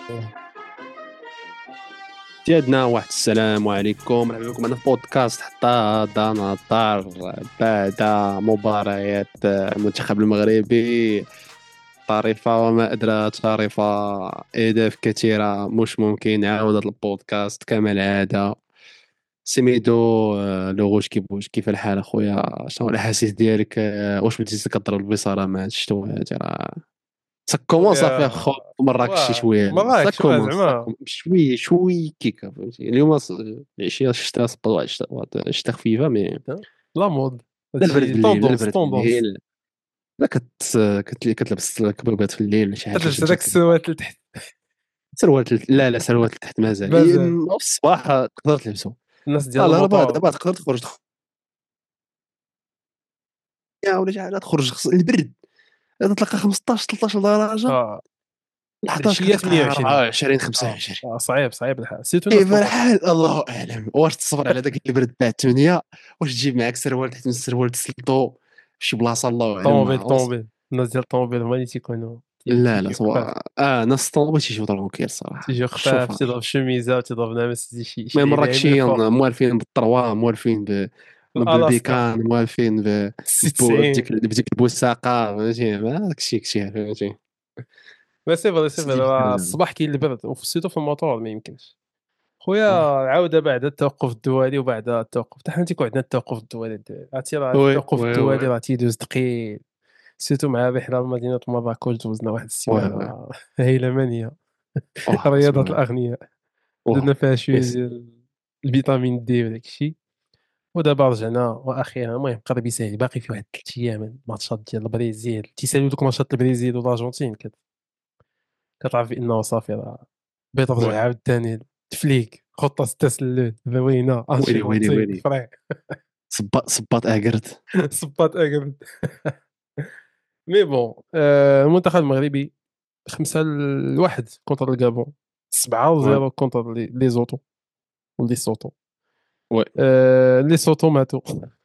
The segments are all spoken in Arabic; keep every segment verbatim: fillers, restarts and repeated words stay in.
سيادنا واحد السلام عليكم، مرحبا بكم معنا في بودكاست حتى هذا نهضر بعد مباريات المنتخب المغربي. طريفة وما أدراك طريفة، أهداف كثيرة، مش ممكن نعاود هذا البودكاست كما العادة. سميتو آه، لوغوش كيبوش، كيف الحال أخويا؟ شنو الأحاسيس ديالك؟ آه، واش بديتي كضرب البصرة مع هاد الشتوى هادي؟ راه سا كومونس صافي خويا خو مراكش شي واه شويه، سا مراكش واه كومونس سا زعما كومونس شويه شويه كيكا، فهمتي؟ اليوم ص- العشيه شتا صباط واحد شتا شتا خفيفه مي. لا مود لا البرد هادشي في الليل، لا طوندونس البرد في طوندونس الليل. لا كت كت- كتلبس كبيبات في الليل ولا شي حاجه باش تلبس تمشي هذاك للصباح. السوات لتحت سروال تل- لا لا سروال تحت مازال إيه، مازال م- في الصباح تقدر تلبسو. الناس ديال لا لا دابا الموطور. دابا تقدر تخرج تخرج ولا شي حاجه، تخرج خص- البرد تلقى خمسطاش ثلاثطاش درجه، اه حداش العشيه كتلقى ثمانية وعشرين. أربعة وعشرين اه خمسة وعشرين. اه صعيب صعيب الحال سيتو الناس كيف المطور. الحال؟ الله اعلم. واش تصبر على داك البرد تاع الثمانية؟ واش تجيب معاك سروال تحت من السروال تسلطو شي بلاصه؟ الله اعلم طوموبيل ما وص... طوموبيل الناس ديال الطوموبيل هما اللي تيكونوا تي- لا لا تيجيو خفاف. سوا اه ناس طوبه تيجيو ترونكيل الصراحه تيجيو خفاف الشوفار. تيضرب الشميزه وتيضرب نعمس شي شي مي لعيبه من مراكشيين الفوق. موالفين بالطروا، موالفين ب الالاسكا بالبيكان، موالفين ب ستة بو- وتسعين. بديك بديك البوساقه، فهمتي؟ ما داكشي كشي فهمتي. ما سي فري سي فري سيدي راه الحال. الصباح كاين البرد وفي السيتو في الموطور ما يمكنش. خويا واه. عاودة بعد التوقف الدولي وبعد التوقف حتى حنا تيكون عندنا التوقف الدولي الدولي. عرفتي راه وي التوقف وي الدولي وي راه تيدوز ثقيل سيرتو مع الرحلة لمدينة مراكش دوزنا واحد وي وي السيمانة هيلمانية. واه بسم رياضة الله. الأغنياء واه درنا فيها شوية يس. ديال الفيتامين دي وداك الشيء ودابا رجعنا وأخيرا المهم قرب يسهل باقي فيه واحد ثلاث أيام الماتشات ديال البرازيل تيساليو دوك ماتشات البرازيل والأرجنتين كت- كتعرف بأنه صافي راه بغيت وي ترجع عاوتاني تفليك خطة التسلل بوينة ويلي ويلي أنشيلوتي ويلي. فري صباط صباط اقرد. صباط أقرب. مي بون آآ المنتخب المغربي خمسة لواحد كونتر الغابون، سبعة وي صفر كونتر لي ليزوتو وليسوتو. وي آآ ليسوتو ماتوا.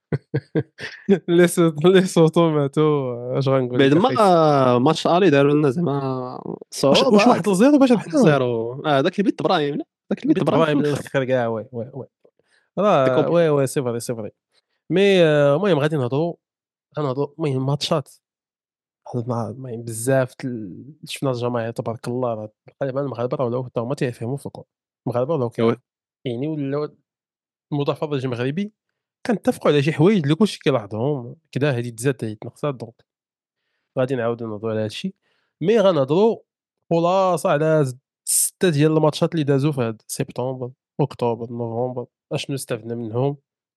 ليسوت ليسوتو ماتوا اش غنقول بعد لك ما أخاي س ماتش الي داروا لنا زعما واش واش صعوبه. واحد صفر باش واحد ربحناهم. صفر اه داك اللي بيت ابراهيم، لا داك اللي بيت البيت ابراهيم في برايم الاخر. للأخر كاع وي، وي، وي. ديك راه اوبلي. وي، وي سي فري، سي فري. مي آه، المهم غادي نهضروا غنهضروا المهم ماتشات حضرنا المهم بزاف ال شفنا الجماهير تبارك الله راه غالبًا المغاربة راه ولاو حتى هما تيفهموا في الكورة، المغاربة ولاو وي كيعرفوا يعني ولاو المتفرج المغربي كنتفقوا على شي حوايج اللي كلشي كيلاحظهم كدا هادي تزاد هادي تنقصات دونك غادي نعاودو نهضروا على هادشي، مي غنهضروا خلاصة على ز ستة ديال الماتشات اللي دازوا في هاد سبتمبر، أكتوبر، نوفمبر، أشنو استفدنا منهم،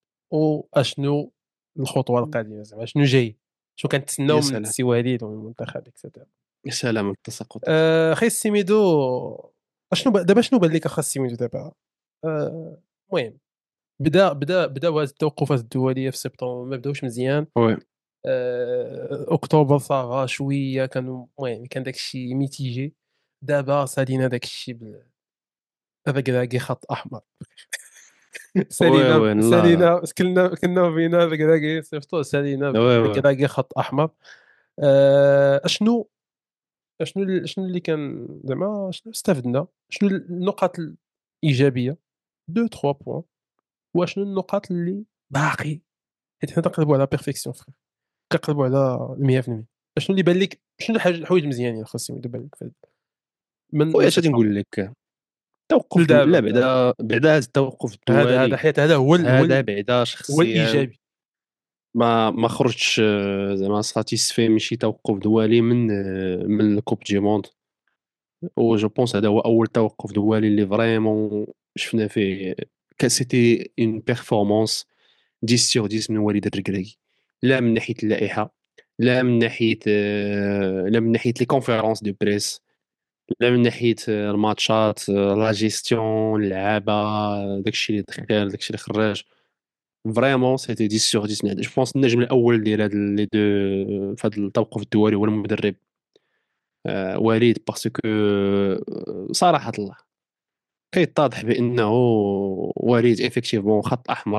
وأشنو الخطوة القادمة زعما أشنو جاي، شنو يا كنتسناو من سلام، السي وليد ومن المنتخب إكسيتيرا. يا سلام على التساقطات. آآ أخي السيميدو أشنو ب دابا شنو بان لك أخا السيميدو دابا؟ آآ المهم بدا بدا بداو هاد التوقفات الدولية في سبتمبر ما بداوش مزيان. وي آآ أكتوبر صافا شوية كانوا المهم كان داك الشيء ميتيجي، دابا سالينا داك الشيء بال الركراكي خط أحمر. وي سالينا وي لا. سالينا كلنا كنا فينا الركراكي صيفطوه سالينا وي وي بالركراكي خط أحمر. آآ أشنو أشنو ال شنو اللي كان زعما شنو استفدنا، شنو النقاط الإيجابية deux trois بوان وأشنو النقاط اللي باقي حيت حنا كنقلبوا على بيرفيكسيون frère كنقلبوا على مية في المية. شنو اللي بان لك شنو الحاج الحوايج المزيانين خاصهم يبان لك في هاد من من خويا اش غادي سبتمبر نقول لك؟ توقف دو... لا لدابا بعدا بعدا هذا التوقف هذا هذا الدولي حيت هذا هو ال هو هذا ال بعدا هو شخصيا الإيجابي. ما ما خرجتش آه، زعما ساتيسفي من شي توقف دولي من آه، من الكوب دي موند. و جو بونس هذا هو اول توقف دولي اللي فريمون شفنا فيه كان سيتي اون بيرفورمانس عشرة سور عشرة من وليد الركراكي. لا من ناحيه اللائحه، لا من ناحيه آه، لا من ناحيه لي كونفيرونس دو بريس، لا من ناحيه آه، الماتشات، آه، لا جيستيون، اللعابه، آه، داكشي اللي دخل داكشي اللي خرج. فريمون سيتي عشرة سور عشرة. جو بونس النجم الاول ديال هاد لي دو في هذا التوقف الدولي هو المدرب آه، وليد، باسكو آه، صراحه الله كيتضح بانه وليد افكتيفمون خط احمر.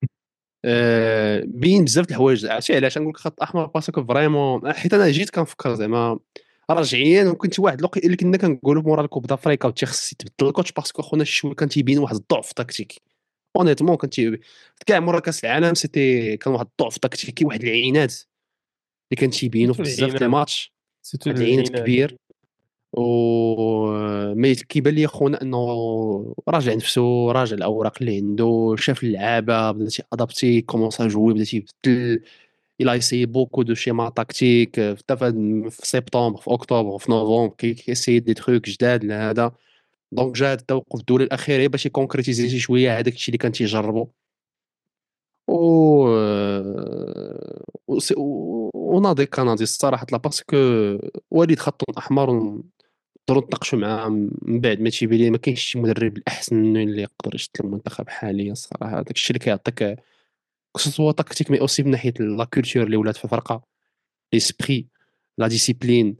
آه، بين بزاف د الحوايج. عرفتي علاش نقول لك خط احمر؟ باسكو فريمون حيت انا جيت كنفكر زعما رجعيا وكنت واحد الوقت اللي كنا كنقولوا مورا الكوب دافريكا وتيخص يتبدل الكوتش باسكو خونا شويه كان تيبين واحد الضعف تكتيكي اونيتمون كان تي كاع مورا كاس العالم سيتي كان واحد الضعف تكتيكي واحد العينات اللي كان تيبينوا في سيرتو بزاف ديال العينات، الماتش سيرتو واحد العينات العينات. كبير و مي كيبان لي خونا انه راجع نفسه راجع الاوراق اللي عنده شاف اللعابه بدا تيادابتي كومونسا جوي بدا تيبدل il a essayé beaucoup de schémas tactiques حتى في في سبتمبر في اكتوبر في نوفمبر كي كيسيي دي تروك جداد لهذا دونك جا هاد التوقف الدولي الاخير غير باش يكونكريتيزي شي شويه هذاك الشيء اللي كان تيجربو و وسي- و- وناضي كندي الصراحه لا باسكو وليد خط احمر ونقدروا نتناقشوا معاه من بعد ما تيبان لي ما كاينش شي مدرب الاحسن منه اللي يقدر يشد المنتخب حاليا الصراحه داك الشيء اللي كيعطيك كسوا تكتيك مي اوسي من ناحيه لا كولتور اللي ولات في الفرقه ليسبري لا ديسيبلين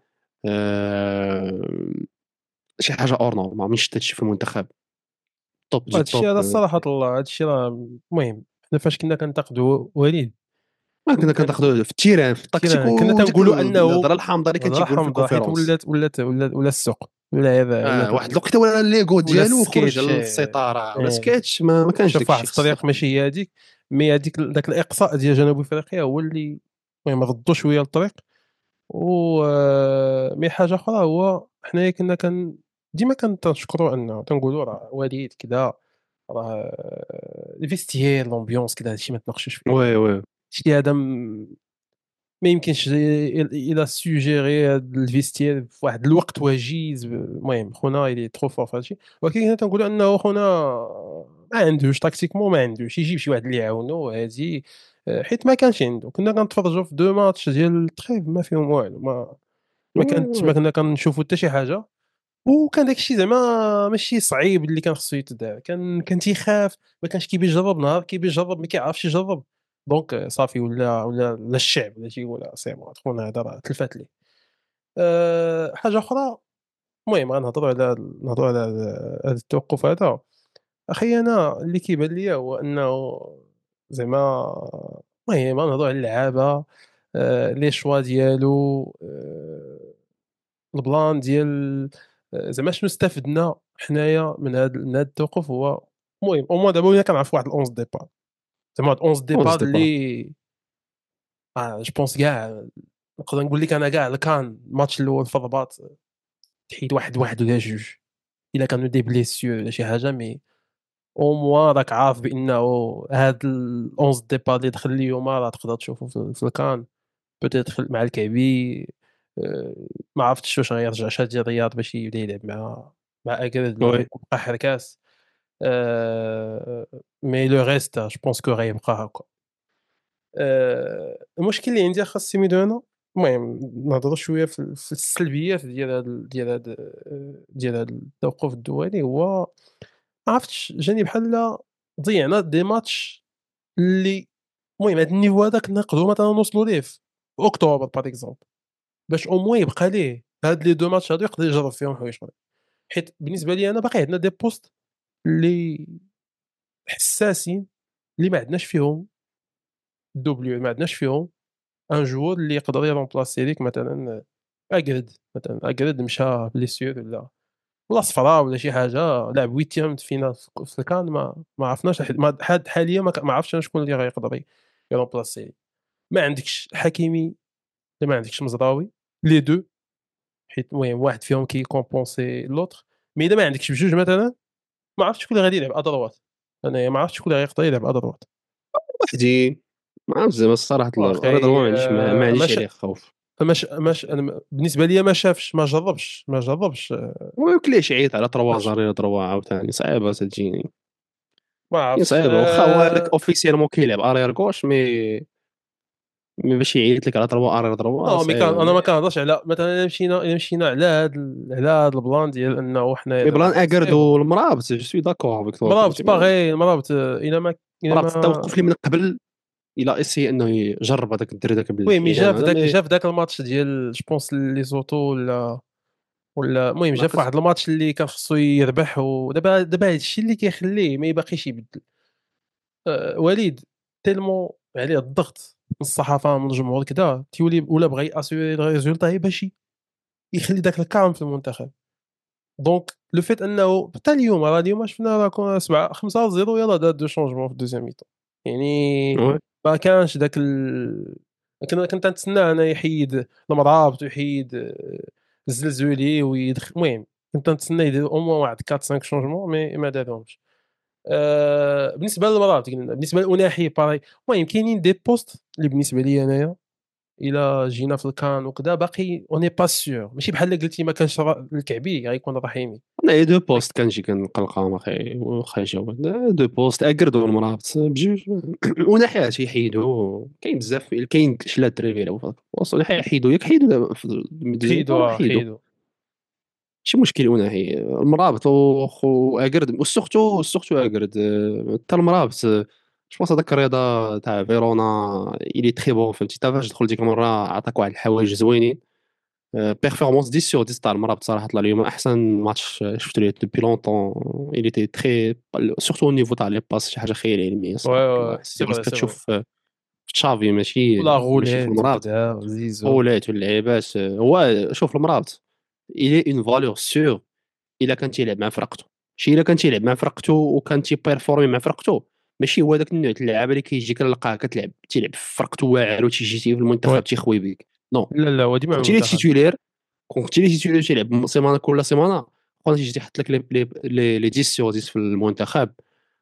آه، شي حاجه اور نورمال ما عمرني شفت هادشي في المنتخب توب هاد دي الشيء توب هذا آه، الصراحة الله، هاد الشيء راه المهم حنا فاش كنا كنتقدوا وليد ما كنا كنا كناخذوا في التيران في التكتيك كثيرا كنا وديك تنقولوا انه الهضره الحامضه اللي كان الهضره تيقول في حمضاء حيت الكونفيرونس ولات ولات ولا ولا السوق ولا هذا اه ولات واحد الوقت ولا الليغو ولا ديالو خرج السكيتش للسيطره ولا آه، سكيتش ما, ما كانش مشى داك في واحد الشيء خص الطريق الصراحه ماشي هي هذيك، مي هذيك داك الاقصاء ديال جنوب افريقيا هو اللي المهم ردوا شويه الطريق. و آه، مي حاجه اخرى هو حنايا كنا كن ديما كنشكروا انه تنقولوا راه وليد كذا راه الفيستيير لومبيونس كذا هادشي ما تناقشوش فيه. وي وي شتي هذا م- ما يمكنش الى سوجيري هاد الفيستيير في واحد الوقت وجيز. المهم خونا إلي ترو فور في هادشي، ولكن حنا تنقولوا انه خونا ما عندوش تاكتيكمون، ما عندوش يجيب شي واحد اللي يعاونو هادي. آه، حيت ما كانش عنده. كنا كنتفرجوا في دو ماتش ديال التخيف ما فيهم والو، ما ما وي كانت وي ما كنا كنشوفوا حتى شي حاجه. وكان داك الشيء زعما ماشي صعيب اللي كان خصو يتدار، كان كان تيخاف، ما كانش كيبي يجرب، نهار كيبي يجرب ما كيعرفش يجرب. دونك صافي ولا ولا ولا الشعب ولا تيقول سي بون خونا هذا راه تلفات ليه. آآ حاجة أخرى، المهم غنهضروا على نهضروا على هذا التوقف هذا. أخي أنا اللي كيبان ليا هو أنه زعما المهم غنهضروا على اللعابة، آآ لي شوا ديالو، آآ البلان ديال آآ زعما شنو استفدنا حنايا من هاد من هاد التوقف. هو المهم au moins دابا ولينا كنعرفوا واحد الأونز ديبار، زعما واحد الأونز اون ديبار دي با اللي آه جو بونس كاع نقدر نقول لك أنا كاع الكان الماتش الأول في الرباط تحيد واحد واحد ولا جوج إلا كانوا دي blessures ولا شي حاجة. مي au moins راك عارف بأنه هاد الأونز ديبار اللي دخل اليوم راه تقدر تشوفه في في الكان peut-être مع الكعبي. آآ ما عرفتش واش غيرجع شادي رياض باش يبدا يلعب مع مع أكرد والّا وي غيبقى حركاس. آآ mais le reste je pense que غيبقى هاكا. آآ المشكل اللي عندي أخا السيميدو أنا، المهم نهضروا شوية في ال في السلبيات ديال هاد ال ديال هاد آآ ديال هاد التوقف الدولي. هو ما عرفتش جاني بحال ضيعنا دي ماتش اللي المهم هاد النيفو هذا كنا نقدروا مثلًا نوصلوا ليه في أكتوبر par exemple باش au moins يبقى ليه هاد لي دو ماتش هادو يقدر يجرب فيهم حوايج أخرين. حيت بالنسبة لي أنا باقي عندنا دي بوست اللي حساسين اللي ما عندناش فيهم دوبليو، ما عندناش فيهم ان joueur اللي يقدر يرومبلاسي ليك مثلًا أكرد. مثلًا أكرد مشى blessure ولا ولا صفرا ولا شي حاجة لعب ويتيام فينا في في الكان ما ما عرفناش لحد ما حد حاليا ما ك ما عرفتش أنا شكون اللي غيقدر ي يرومبلاسيه. ما عندكش حكيمي، ما عندكش مزراوي les deux حيت المهم واحد فيهم كيكومبونسي l'autre. مي إذا ما عندكش بجوج مثلًا ما عرفتش شكون اللي غادي يلعب أدروات. أنايا ما عرفتش شكون اللي غيقدر يلعب أدروات. وحدي ما عرفت زعما الصراحه رضا وأخي ما عنديش ما ما آآ عنديش ماش عليه خوف ماش ماش أنا م بالنسبة ليا ما شافش، ما جرّبش، ما جرّبش. آه، وكليش عيط على تروا ماش زارير تروا عاوتاني صعيبه تجيني ما هي عرفتش. صعيبه واخا هو هذاك آآ اوفيسيالمون كيلعب اريير غوش مي مي باش يعيط لك على تروا اريير تروا نو مي كان صعيبه أنا ما مي كنهضرش على مثلًا إلا مشينا إلا مشينا على هاد ال على هاد البلان ديال أنه حنايا مي بلان دابا اكرد سي بون. والمرابط جو سوي داكور افيك توا مرابط كنتي ما باغي مرابط إلا ما إلا مرابط ما التوقف اللي من قبل الى اسي انه يجرب هذاك الدري ذاك المهم جا بالحزام في هذا داك مي جا في داك الماتش ديال جو بونس ليزوتو ولا ولا المهم جا في ناقص واحد الماتش اللي كان خصو يربح. ودابا دابا هاد الشيء اللي كيخليه ما يباقيش يبدل. آآ وليد تيلمون عليه الضغط من الصحافة من الجمهور كذا تيولي ولا بغا يأسيري الريزولتا يباشي. يخلي داك الكالم في المنتخب. دونك لو فيت أنه حتى اليوم راه اليوم شفنا راه كون سبعة خمسة صفر يلاه دار دو شونجمون في الدوزيام ميطون، يعني Ouais. ما كانش داك ال كنا كنت نتسناه أنه يحيد المرابط ويحيد آه، الزلزولي ويدخ المهم كنت نتسنى يدير au moins واحد أربعة خمسة شونجمون مي ما دارهمش. آآ بالنسبة للمرابط قلنا، بالنسبة للأناحي باغي المهم كاينين دي بوست اللي بالنسبة ليا أنايا إلا جينا في الكان وكذا باقي on n'est pas sûr ماشي بحال اللي قلتي ما كانش را الكعبي غيكون رحيمي. أنا دو بوست كنجي كنقلقهم أخي واخا يجاوب دو بوست أقردو المرابط بجوج ونحيات يحيدو كاين بزاف كاين شلا الدراري يلعبوا في هذاك البوست ونحي يحيدو ياك حيدو في الدوزيام حيدوا راه آه حيدو حيدوا. ماشي مشكل ونحي المرابط وخو أقرد وسورتو سورتو أقرد حتى المرابط جو بونس هذاك الرضا تاع فيرونا إلي تري بون فهمتي حتى فاش دخل ديك المرة عطاك واحد الحوايج زوينين بيرفورمانس عشرة sur عشرة تاع المرابط صراحة طلع اليوم أحسن ماتش شفتو ليه دوبي لونطون il était très surtout au niveau تاع لي باس شي حاجة خيال علمية Ouais, صراحة ouais, ouais, كنحس c'est ديك vrai, الوقت c'est vrai. كتشوف في تشافي ماشي ولا ماشي في غولات المرابط وكذا زيزو. طولات واللعيبات هو شوف المرابط il est une valeur sûre إلا كان تيلعب مع فرقته ماشي إلا كان تيلعب مع فرقته وكان تيبيرفورمي مع فرقته ماشي هو داك النوع د اللعابة اللي كيجي كنلقاه كتلعب تيلعب في فرقته واعر وتيجي تي في Ouais. المنتخب تيخوي بيك نو لا، لا هو ديما مع كنتي لي المنتخب. تيتولير كنتي لي تيتولير تيلعب سيمانه كل سيمانه خونا تيجي تيحط لك لي لي لي لي عشرة sur عشرة في المنتخب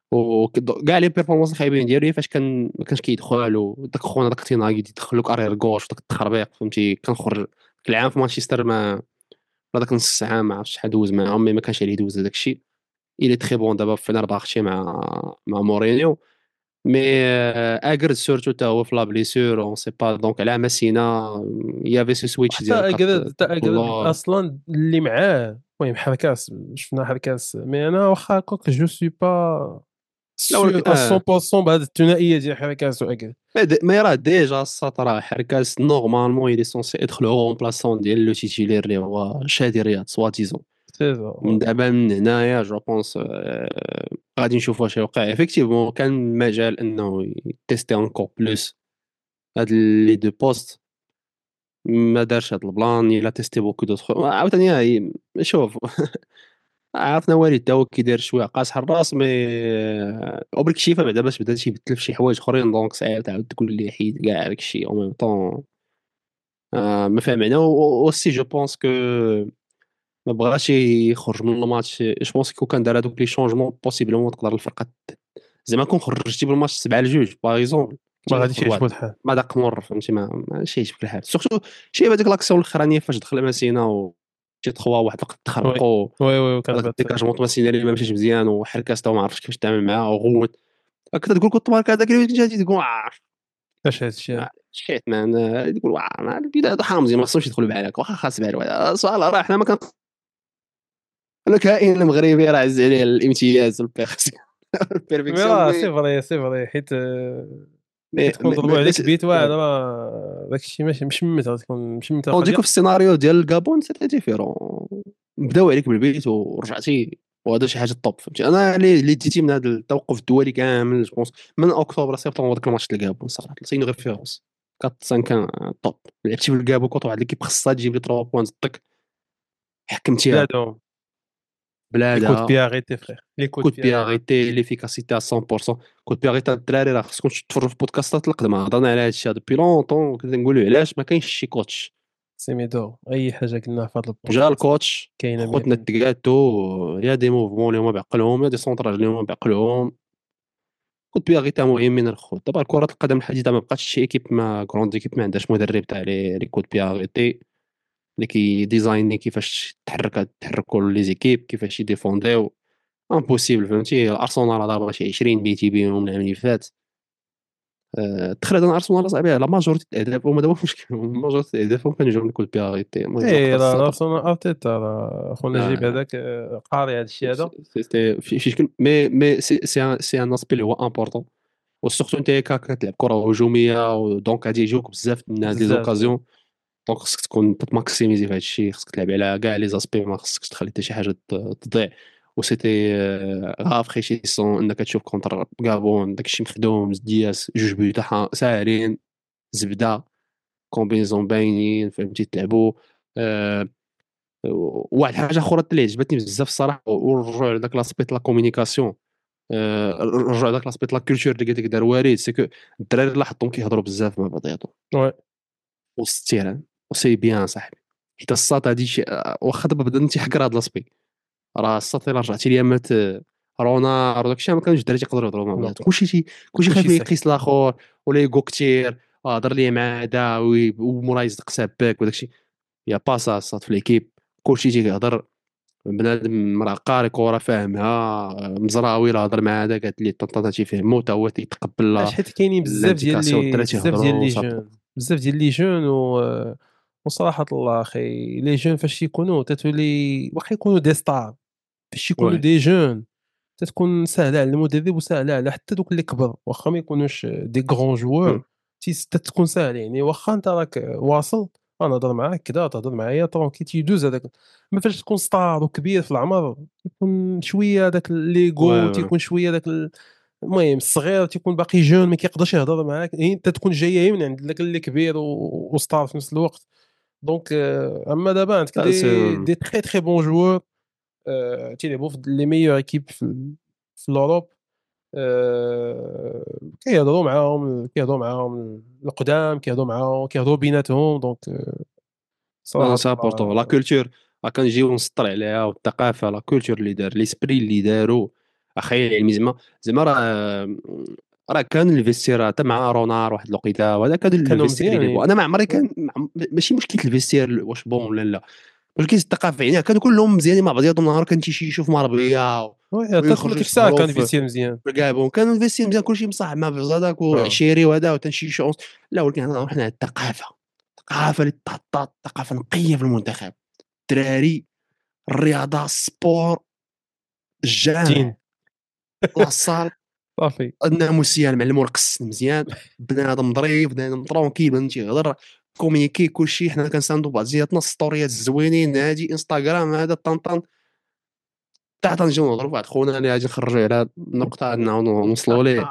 وكاع لي بيرفورمانس الخايبين ديالو هي فاش كان ما كانش كيدخل وداك خونا داك تيناغي يدخل لك ارير غوش وداك التخربيق فهمتي كنخرج ديك العام في مانشستر ما هذاك نص عام ما عرفتش شحال دوز معاهم مي ما كانش عليه يدوز هذاك الشيء إلي تري بون دابا في فنرباغشي مع مع مورينيو مي اغرد سورتو تا هو في لا بليسور اون سي با دونك على مسينا يافي سو سويتش وحتى ديال أكراد كات حتى أكراد كولور أصلًا اللي معاه المهم حركاس شفنا حركاس مي أنا واخا هكاك جو سوي با لا sûr ولكن à اه مية بالمية بهاد الثنائية ديال حركاس وأكراد. ما د- ما راه ديجا الساط راه حركاس نورمالمون يلي سونسي ادخل هو رومبلاسون ديال لو تيتيلير اللي هو شادي رياض سوا ديزون C'est ça من ouais. دابا من هنايا جو بونس غادي نشوفوا واش يوقع افيكتيفمون كان مجال انه يتيستي انكور بلوس هاد لي دو بوست ما دارش هاد البلان الا تيستي بوكو دوطخ عاوتاني هاي شوف عرفنا والد تا هو كيداير شويه قاص حراس مي اوبجيكتيف بعدا باش بدا تيبدل في شي حوايج اخرين دونك صعيب تعاود تقول لي حيد كاع داك الشيء او ميم طون آه ما فاهم معناه اوسي جو بونس كو ما بغاش يخرج من الماتش جو بونس كو كان دار هادوك لي شونجمون بوسيبلمون تقدر الفرقه ت- زعما كون خرجتي بالماتش سبعة لجوج باغ اكزومبل ما كنتي غاديش غتاخد يعجبو واحد الحال. مذاق مر فهمتي ما ماشي يعجبك الحال سورتو شي هذيك لاكسيون الاخرانيه فاش دخل مسينا و شي تخوا واحد الوقت وي، تخربقوا وي، وي وكانت هذاك بات الديكاجمون مسينا اللي ما مشاش مزيان وحركاس تا ما عرفتش كيفاش تعامل معاه وغوت كنت تقول كنت تبارك هذاك اللي جاتي تقول واه اش هاد الشي هذا. شيت مان تقول واه ما هذا حرام زين ما خصهمش يدخلوا بحالك واخا خاص بحال سؤال راه حنا ما كان انا كائن مغربي راه عز عليه الامتياز والبيرفكسيون مي البيرفكسيون راه مي سي فري، سي فري حيت آه، مي كتكون مي ضربوا مي عليك بيت واحد راه داك الشي ماشي مشمت غتكون مشمتة اون القضية. ديكو في السيناريو ديال الكابون سيتي ديفيرون بداو عليك بالبيت ورجعتي وهذا شي حاجه طوب فهمتي انا اللي اللي ديتي من هذا التوقف الدولي كامل جو بونس من اكتوبر سبتمبر داك الماتش ديال الكابون صراحه سي اون ريفيرونس أربعة خمسة كان طوب لعبتي في الكابون كنت واحد ليكيب خاصها تجيب لي ثلاثة بوان صدق حكمتيها بلادهم لي كود بلادها بي اريتي فرير لي كود كود بي بي اريتي. اريتي ليفيكاسيتي مية بالمية كود بي اريتي الدراري راه خصكم تفرجوا في بودكاستات القدماء هضرنا على هذا الشيء دوبي لونطون كنا نقولوا علاش ما كاينش شي كوتش سيميدو اي حاجة قلناها في هذا جا البودكاست الكوتش كاينة خوتنا مية بالمية. التكاتو يا دي موفمون اللي هما بعقلهم يا دي سونطراج اللي هما بعقلهم كود بي اريتي مهمين الخوت دابا كرة القدم الحديثة ما بقاتش شي ايكيب ما كروند ايكيب ما عندهاش مدرب تاع لي لي كود بي اريتي اللي كيديزايني كيفاش تحرك تحركوا لي زيكيب كيفاش يديفونديو امبوسيبل فهمتي ارسنال راه ضربه شي عشرين بيتي بهم العام اللي فات آه، تخيل هذا ارسنال اصاحبي لا ماجورتي الاهداف هما دابا مشكل ماجورتي الاهداف كانوا جاو من كود بي اريتي المهم اي لقطه راه السطر راسنا ارتيتا راه خونا جايب آه، هذاك آه، قاري هذا الشيء هذا. سيتي في في شكل مي مي سي سي ان سي ان اسبي اللي هو امبورطون وسورتو انت كا كتلعب كره هجوميه دونك غادي يجوك بزاف من هاد لي بزاف زين. زوكازيون دونك خصك تكون تماكسيميزي في هاد الشيء خصك تلعب على كاع لي زاسبي ما خصكش تخلي حتى شي حاجه ت- تضيع وسيتي رافريشيسون انك تشوف كونتر غابون داكشي مخدوم دياس جوج بيوت ساهلين زبده كومبينيزون باينين فهمتي تلعبوا آه وواحد الحاجة أخرى اللي عجبتني بزاف الصراحة ونرجعوا لداك لاسبيت لا كومونيكاسيون آآ نرجعوا لداك لاسبيت لا كولتور اللي قال لك دار والد سي كو الدراري لاحظتهم كيهضروا بزاف مع بعضياتهم Ouais. وسط التيران وسي بيان أصاحبي حيت الساط هادي شي واخا دابا بدا تيحكر هاد لاسبي راه الساط إلا رجعتي ليا مات رونار وداك الشيء ما كانوش الدراري تيقدروا يهضروا مع Non. بعضياتهم كلشي تي كلشي كلشي خايف ساكت. يقيس الآخر ولا يقو كتير هضر لي مع هذا وي- ومورا يصدق ساباك وداك الشيء يا با سا الساط في ليكيب كلشي تيهضر بنادم مرا قاري كورة فاهمها مزراوي راه هضر مع هذا قالت لي طنطا تيفهمو تا هو تيتقبل علاش حيت كاينين بزاف ديال لانتيكاسيون لي الدراري بزاف ديال تيهضروا لي صافي جون بزاف ديال لي جون و وصراحة الله أخي لي جون فاش يكونوا تتولي واخا يكونوا دي ستار فاش يكونوا وي دي جون تتكون ساهلة على المدرب وساهلة على حتى دوك اللي كبر واخا ما يكونوش دي غران جوار تيس تتكون ساهلة يعني واخا انت راك واصل غنهضر معاك كذا تهضر معايا طرونكي تيدوز هذاك اما فاش تكون ستار وكبير في العمر يكون شوية داك وي ليغو وي تيكون شوية داك ال- المهم الصغير تيكون باقي جون ما كيقدرش يهضر معاك هي انت تكون جايه من عند داك اللي كبير و- وستار في نفس الوقت دونك آه، اما دابا عندك لا سي دي دي تري تري بون جوور آآ تيلعبوا في لي ميور ايكيب في ال في l'Europe آآ كيهضروا معاهم كيهضروا معاهم القدام كيهضروا معاهم كيهضروا بيناتهم دونك صراحة سي امبورطون لا الله كولتور راه كنجيو نسطر عليها والثقافه لا كولتور اللي دار ليسبري اللي داروا خيال علمي زعما زعما راه راه كان الفيستير حتى مع رونار واحد الوقيته وهذا كان كانوا الفيستير اللي بو مزيانين انا ما عمري آه، كان مع- ماشي مشكل الفيستير واش بون ولا لا ولكن الثقافه يعني كانوا كلهم مزيانين مع بعضياتهم نهار كان تيشيشوا في مربيه وي حتى تما ويخرجوا ديك الساعة يسهروا كان في فيستير مزيان في كاع بون كانوا الفيستير مزيان كلشي مصاحب مع بعض هذاك آه، وعشيري وهذا وتنشيشوا لا ولكن هنا رحنا الثقافه الثقافه اللي تحطات ثقافه نقيه في المنتخب الدراري الرياضه السبور الدين الجامع لاصال صافي الناموسيه المعلم ورقص مزيان بنادم ظريف بنادم ترونكيل بنادم تيهضر كومينيكي كلشي حنا كنساندو بعضياتنا السطوريات الزوينين هادي انستغرام هذا طنطن حتى تنجيو نهضروا فواحد خونا اللي غادي نخرجوا على هاد النقطه انه نوصلوا ليه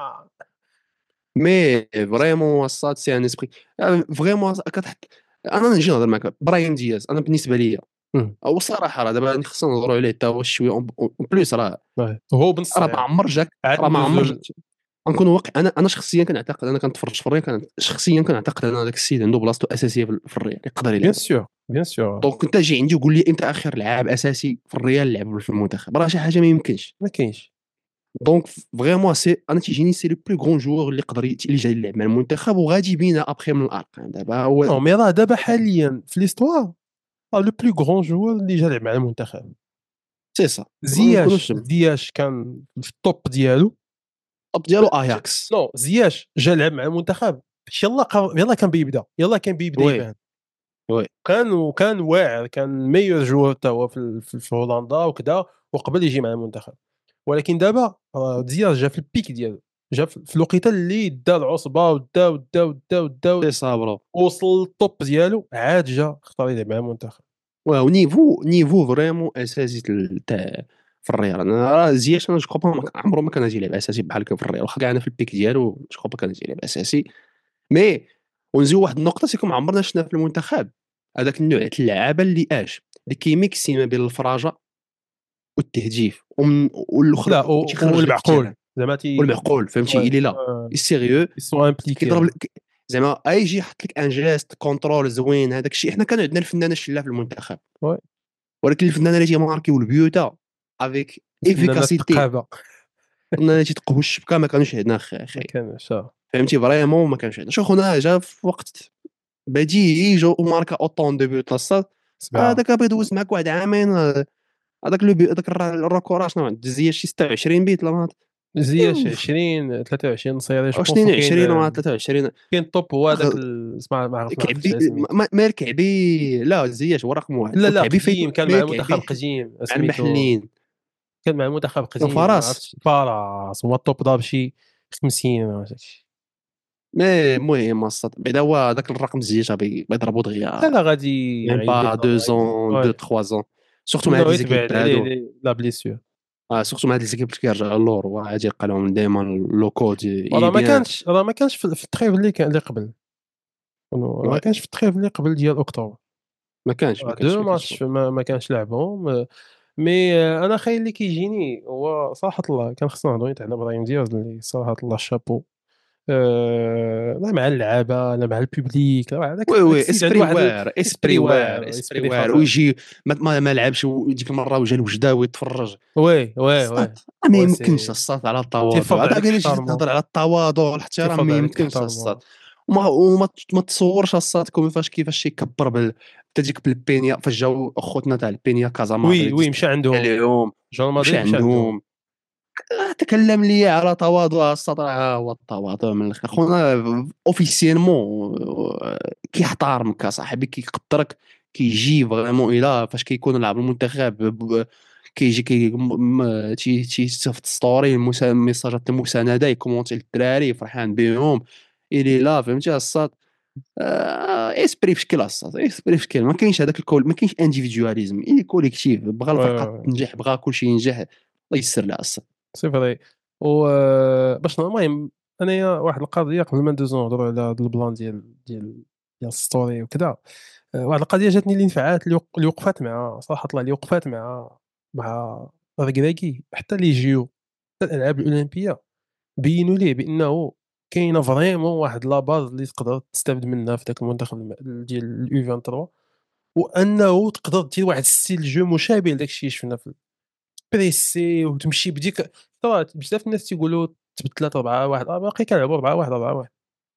مي فريمون وصات سي ان اسبري فريمون كتحط انا نجي نهضر معاك براين دياز انا بالنسبه ليا إمم، هو الصراحه راه دابا خصنا نهضروا عليه حتى هو شويه اون بليس راه واه هو بن راه ما الصغير عمر جاك عاد راه ما عمر ندوزو جاك غنكون واقع انا انا شخصيا كنعتقد انا كنتفرج في الريال كان شخصيا كنعتقد ان هذاك السيد عنده بلاصتو اساسيه في في الريال يقدر بيان يلعب سور بيان سور دونك انت جي عندي وقول لي امتى اخر لاعب اساسي في الريال لعب في المنتخب راه شي حاجه ما يمكنش ما كاينش دونك فريمون سي انا تيجيني سي لو بلو غون جوور اللي يقدر يت- اللي جاي يلعب مع المنتخب وغادي يبينا ابخي من الارقام دابا هو نو مي راه دابا حاليا في ليستوار راه لو بلو غران جوار اللي جا لعب مع المنتخب سي سا ما زياش نكونوش زياش كان في التوب ديالو الطب ديالو ج اياكس نو زياش جا لعب مع المنتخب يلاه قا يلاه كان بيبدا يلاه كان بيبدا وي يبان وي كان وكان واعر كان ميور جوار حتى هو في ال في في هولندا وكذا وقبل يجي مع المنتخب ولكن دابا راه زياش جا في البيك ديالو جا في في الوقيته اللي دا العصبه ودا ودا ودا ودا سي سا برو وصل للطوب ديالو عاد جا اختار يلعب مع المنتخب واو نيفو نيفو فريمون اساسي تل- تاع في الريال انا راه زياش انا جو كخوا با عمرو ما كان غادي يلعب اساسي بحال هكا في الريال واخا كاع انا في البيك ديالو جو كخوا با كان غادي يلعب اساسي مي ونزيدو واحد النقطه سيكون ما عمرنا شفنا في المنتخب هذاك النوع تاع اللعابه اللي اش اللي كيميكسي ما بين الفراجه والتهجيف ومن لا والاخر و وتيخرج لك في والمعقول التيران زعما تي والمعقول فهمتي ouais الي لا آه السيريو ils sont كيضرب impliqués لك زعما اي يجي يحط لك ان جيست كونترول زوين هذاك الشيء حنا كان عندنا الفنان الشلا في المنتخب ouais ولكن الفنان اللي تيماركيو البيوتا افيك الفنانة افيكاسيتي الثقافة الفنان اللي تيتقبوا الشبكه ما كانوش عندنا خ- ما خاي كانش آه فهمتي فريمون ما كانش عندنا شو خونا جا في وقت بديهي جو وماركا اوطون دو بيوت لاصال سبعة هذاك بيدوز معاك واحد عامين آه، هذاك لو بي- هذاك الر- الركورا شنو عند زياد شي ستة وعشرين بيت لا ما زياش عشرين ثلاثة وعشرين نصيري جو او بونس اثنين وعشرين وكاين ولا ثلاثة وعشرين كاين الطوب هو هذاك أخ- ال اسمع ما عرفت ما عرفتش كعبي على سميتو ما- ما- مال كعبي لا زياد هو رقم واحد لا لا وكعبي فايتو قديم كان مع مال المنتخب كعبي قديم مع سميتو المحليين كان مع المنتخب شنو قديم ما فراس عرفتش فراس هو الطوب ضرب شي خمسين ولا شي مي المهم الصاد بعدا هو هذاك الرقم زياد بي- بيضربو لا دغيا لا غادي ميم غيدي با دو الضربة زون دو وي تخوا زون سورتو مع هاد انه لي زيكيب يتبعد عليه هادو لي- لا بليسيور اه سورتو مع هاد لي زيكيب اللي كيرجعوا اللور وغادي يلقى لهم ديما لو كود اي راه ما بيان كانش راه ما كانش في في التخيف اللي كان اللي قبل راه ما وي كانش في التخيف اللي قبل ديال اكتوبر ما كانش ما كانش deux ما كانش ماتش ما ما كانش لعبهم. مي أنا أخاي اللي كيجيني هو صراحة الله كان خصنا نهضروا نيت على إبراهيم دياز اللي صراحة الله شابو. آآ لا مع اللعابة لا مع الpublic لا مع داك وي داك وي السيد عنده اسبري واحد وار esprit اسبري وار واعر اسبري esprit وار خطير. ويجي ما ما, ما لعبش وديك المره وجا الوجده ويتفرج. وي، وي، وي. الساط ما وي يمكنش سي الساط على التواضع تيفرض هذا عليك كان يجي تحتارمو، تهضر على التواضع والاحترام تيفرض ما عليك يمكنش تحتارمو. الساط. وما وما ما تصورش الساط كون فاش كيفاش يكبر بال حتى ديك بالبينيا فاش جاو اخوتنا تاع البينيا كازا وي، مدريد وي مشى عندهم، عليهم ريال مشى مدريد مشى عندهم. عندهم. تكلم لي على تواضع السطر ها هو التواضع من الاخر خونا اوفيسيلمون كيحتارمك اصاحبي كيقدرك كيجي فريمون الى فاش كيكون لعب المنتخب ب- كيجي كي م- م- تي تي صيفط ستوري المسا- ميساجات المسانده يكومونتي للدراري فرحان بهم الى لا فهمتي الصاد. آه، اسبري في شكل الصاد اسبري في شكل ما كاينش هذاك الكول ما كاينش انديفيدواليزم اي كوليكتيف بغى Ouais, الفرقه ouais, ouais. تنجح بغى كلشي ينجح الله يسر لها الصاد. سي فري. وباش المهم أنايا واحد القضية قبل ما ندوزو نهضروا على هاد البلان ديال ديال ديال الstory وكذا. آآ واحد القضية جاتني اللي نفعات اللي وق اللي وقفات مع صراحة الله اللي وقفات مع مع ركراكي حتى لي جيو حتى الألعاب الأولمبية بينوا ليه بأنه كاينة فريمون واحد لا باز اللي تقدر تستافد منها في داك المنتخب الم ديال اليو ثلاثة وعشرين وأنه تقدر دير واحد ستيل جو مشابه لداك الشيء اللي شفنا في بريسي وتمشي بديك. ترى بزاف الناس تيقولوا تبدلات ثلاثة أربعة واحد آه باقي كنلعبوا أربعة واحد أربعة واحد.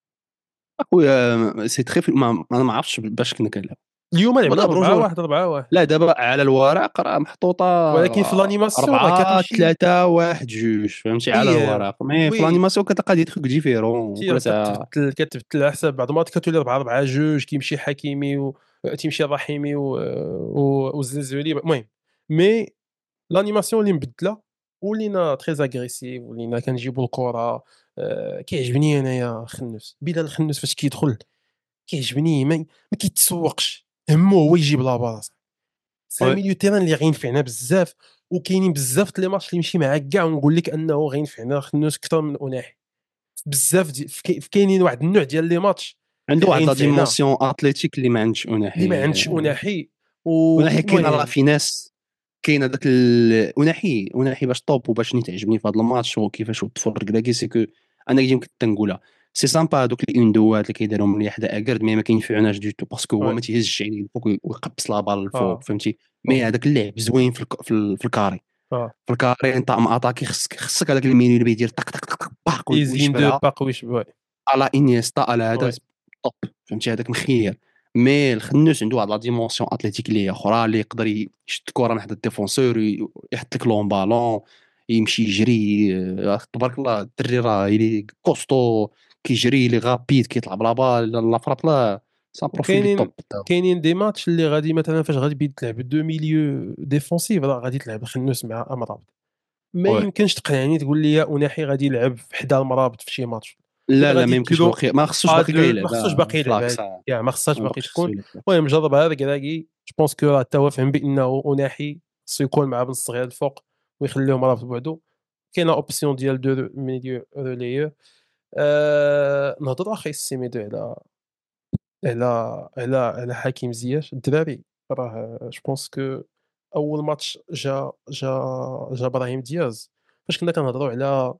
اخويا سي تري في ما انا ما عرفتش باش كنا كنلعب. اليوم دابا لعبنا نهضروا أربعة جوج. واحد أربعة واحد. لا دابا على الورق راه محطوطه ولكن في الانيماسيون راه أربعة كتمشي. ثلاثة واحد جوج فهمتي على وي، الورق مي في وي الانيماسيون كتلقى دي تخوك ديفيرون تي راه وكل ساعه. كتبدل كتبدل على حساب بعض المرات كتولي أربعة أربعة جوج كيمشي حكيمي و تيمشي رحيمي و و والزلزولي المهم. مي الانيماسيون اللي مبدله ولينا تري اغريسيف ولينا كنجيبوا الكره. آآ كيعجبني انايا خنوس بلال الخنوس فاش كيدخل كيعجبني ما ما كيتسوقش همو هو يجيب لا بال. سي وي ميليو تيران اللي غينفعنا بزاف وكاينين بزاف د لي ماتش اللي يمشي معاك كاع ونقول لك انه غينفعنا خنوس اكثر من أناحي. بزاف دي ف كاي كاينين واحد النوع ديال لي ماتش عنده اللي واحد لا غينفعنا ديمونسيون اتليتيك اللي ما عندش اللي ما اوناحي. عندش أناحي. اوناحي كاين راه والمهم في ناس كاين هذاك ال- اوناحي اوناحي باش طوب وباش ني تعجبني في هذا الماتش وكيفاش تفرق داكي سي كو انا يمكن تنقولها سي سامبا هذوك الاون دوات اللي كيديروا مليح حدا اكرد مي ما كينفعوناش دو تو باسكو هو وي ما تيهزش يعني الفوق ويقبص لا بال الفوق اه فهمتي. مي اه هذاك اللعب زوين في الك... في, ال... في الكاري اه في الكاري انت ام اتاكي خصك خصك هذاك الميني اللي بيدير طق طق طق باق وي- ايزين دو ويشبلها باق ويش وي على انيستا على هذا وي طوب فهمتي هذاك مخير. مي الخنوس عنده واحد لا ديمونسيون اتليتيك اللي هي اخرى اللي يقدر ي- يشد الكره من حدا الديفونسور وي- يحط لك لون بالون يمشي يجري. آه، تبارك الله الدري راه يلي كوستو كيجري لي غابيد كيطلع بلا بال لا فراب لا سان بروفيل لي وكاينين توب تا هو. كاينين دي ماتش اللي غادي مثلا فاش غادي بيد تلعب دو ميليو ديفونسيف راه غادي تلعب خنوس مع امرابط. ما وي يمكنش تقنعني تقول لي أناحي غادي يلعب حدا المرابط في شي ماتش لا ولا لا ما غادي يمكنش يبدلوا باقي ما خصوش باقي كاع ا اثنين ما يلعب خصوش باقي يلعب فلاكس هادي كاع ما خصهاش ما باقي خصو تكون. يلعب فلاكس. المهم جرب هذا كراكي جو بونس كو راه تا هو فهم بانه أناحي خصو يكون مع بن الصغير الفوق ويخليو مرابط بوحدو. كاينه اوبسيون ديال دو ميليو روليور. آآ نهضروا اخي السيميدو على على على على حكيم زياش الدراري. راه جو بونس كو اول ماتش جا جا جا ابراهيم دياز فاش كنا كنهضروا على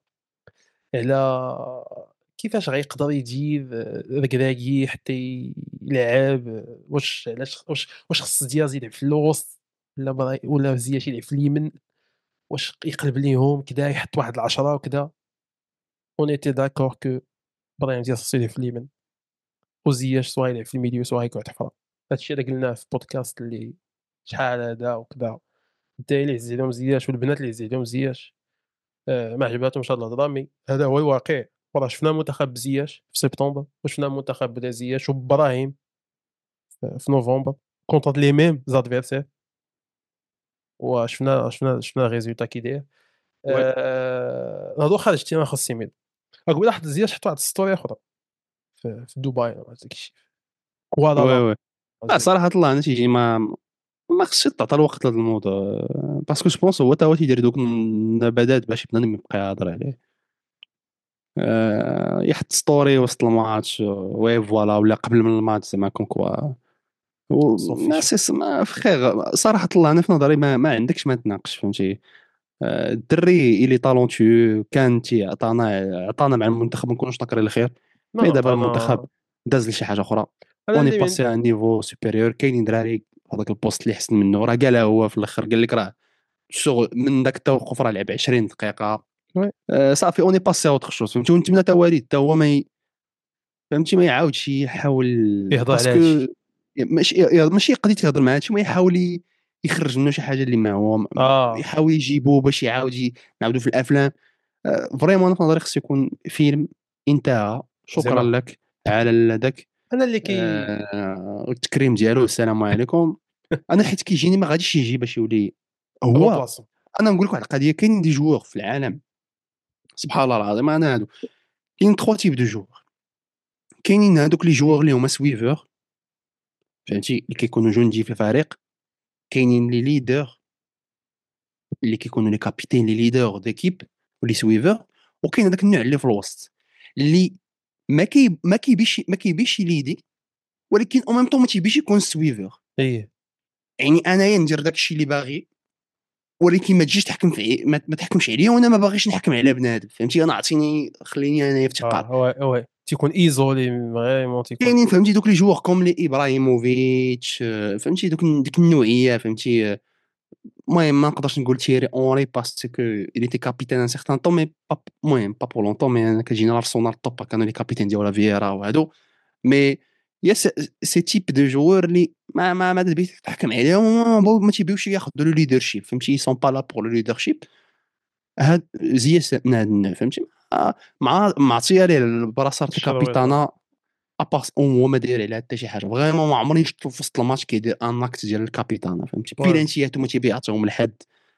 على كيفاش غيقدر يدير ركراكي حتى يلعب. واش علاش واش واش خص دياز يلعب في الوسط ولا برا ولا زياش يلعب في اليمين واش يقلب ليهم كدا يحط واحد العشرة وكدا. اون ايتي داكور كو ابراهيم دياز خصو يلعب في اليمين وزياش سوا يلعب في الميليو سوا يقعد حفره. هادشي اللي قلناه في بودكاست اللي شحال هذا وكذا. الدراري اللي عز عليهم زياش والبنات اللي عز عليهم زياش آآ ما عجباتهمش هاد الهضره مي هذا هو الواقع. وراه شفنا منتخب زياش في سبتمبر وشفنا منتخب بلا زياش وبراهيم في في نوفمبر كونتر لي ميم زادفيرسير وشفنا شفنا شفنا الريزولتا كي داير. وي آآ نهضروا خارج ما خاص يميل. قبيله واحد زياش حط واحد الستوري أخرى في في دبي والّا داك الشيء وي كوالالامبور وي آه، قصدي. صراحه الله انا تيجي ما ما خصش تعطى الوقت لهذا الموضوع باسكو جو بونس هو تا هو تيدير دوك النبذات باش بنادم يبقى يهضر عليه. آه، يحط ستوري وسط الماتش وي فوالا ولا قبل من الماتش زعما كوم كوا صوفي والناس ما فخير صراحه الله، انا في نظري ما, ما عندكش ما تناقش فهمتي. آه، الدري اللي تالونتو كان تي عطانا عطانا مع المنتخب، ما نكونوش ناكرين الخير. مي نو دابا عطانا. المنتخب داز لشي حاجه اخرى. انا اوني اللي من... باسي ان نيفو سوبيريور، كاينين دراري في هذاك البوست اللي حسن منه، راه قالها هو في الاخر، قال لك راه الشغل من داك التوقف راه لعب عشرين دقيقه. وي آه، صافي اوني باسي اوتر شوز فهمتي. ونتمنى تا والد تا هو ما ي- فهمتي ما يعاودش يحاول، يهضر على باسكو هادشي. ماشي ماشي قضيه يهضر مع هادشي، ما يحاول ي- يخرج منه شي حاجه اللي ما هو، اه يحاول يجيبو باش يعاود ي- نعاودو في الافلام. فريمون انا في نظري خصو يكون فيلم انتهى، شكرا زعما لك على ال- داك انا اللي كي آه، التكريم ديالو، السلام عليكم. انا حيت كيجيني ما غاديش يجي باش يولي هو. رومبلاسون. انا نقول لك واحد القضيه، كاينين دي جوور في العالم سبحان الله العظيم، انا هادو كاين تخوا تيب دو جوور. كاينين هادوك لي جوور اللي هما سويفور فهمتي، اللي كيكونوا جندي في الفريق. كاينين لي ليدر اللي كيكونوا لي كابيتين، لي ليدر ديكيب ولي سويفور. وكاين هذاك النوع اللي في الوسط، اللي ما كي ما كيبيش ما كيبيش يليدي، ولكن او ميم طون ما تيبيش يكون سويفور. ايه يعني انايا ندير داك الشيء اللي باغي، ولكن ما تجيش تحكم في عي- ما, ما تحكمش عليا، وانا ما باغيش نحكم على بنادم فهمتي. انا عطيني خليني انايا في اه الثقه. هو هو تيكون ايزولي فريمون تيكون. كاينين فهمتي دوك لي جوور كوم لي ابراهيموفيتش، آه، فهمتي دوك ديك النوعيه فهمتي. آه، المهم ما نقدرش نقول تيري اونري باسكو il était capitaine un certain temps mais pas المهم با بور لونتون. مي انا كتجينا ارسنال طوب كانوا لي كابيتين ديالها فييرا وهادو. مي يا سي تيب دو جوور اللي ما ما ما تبيش تحكم عليهم، ما ما تيبيوش ياخذوا لو ليدرشيب فهمتي. سون با لا بور لو ليدرشيب. هاد زياس من هاد النوع فهمتي. آه، مع معطيه ليه البلاصه الشرويطه. الكابيتانا اباس هو ما داير عليها حتى شي حاجه فريمون. ما عمرني شفتو في وسط الماتش كيدير ان اكت ديال الكابيتانا فهمتي. وي بيلانتياتو ما تيبيعطيهم لحد.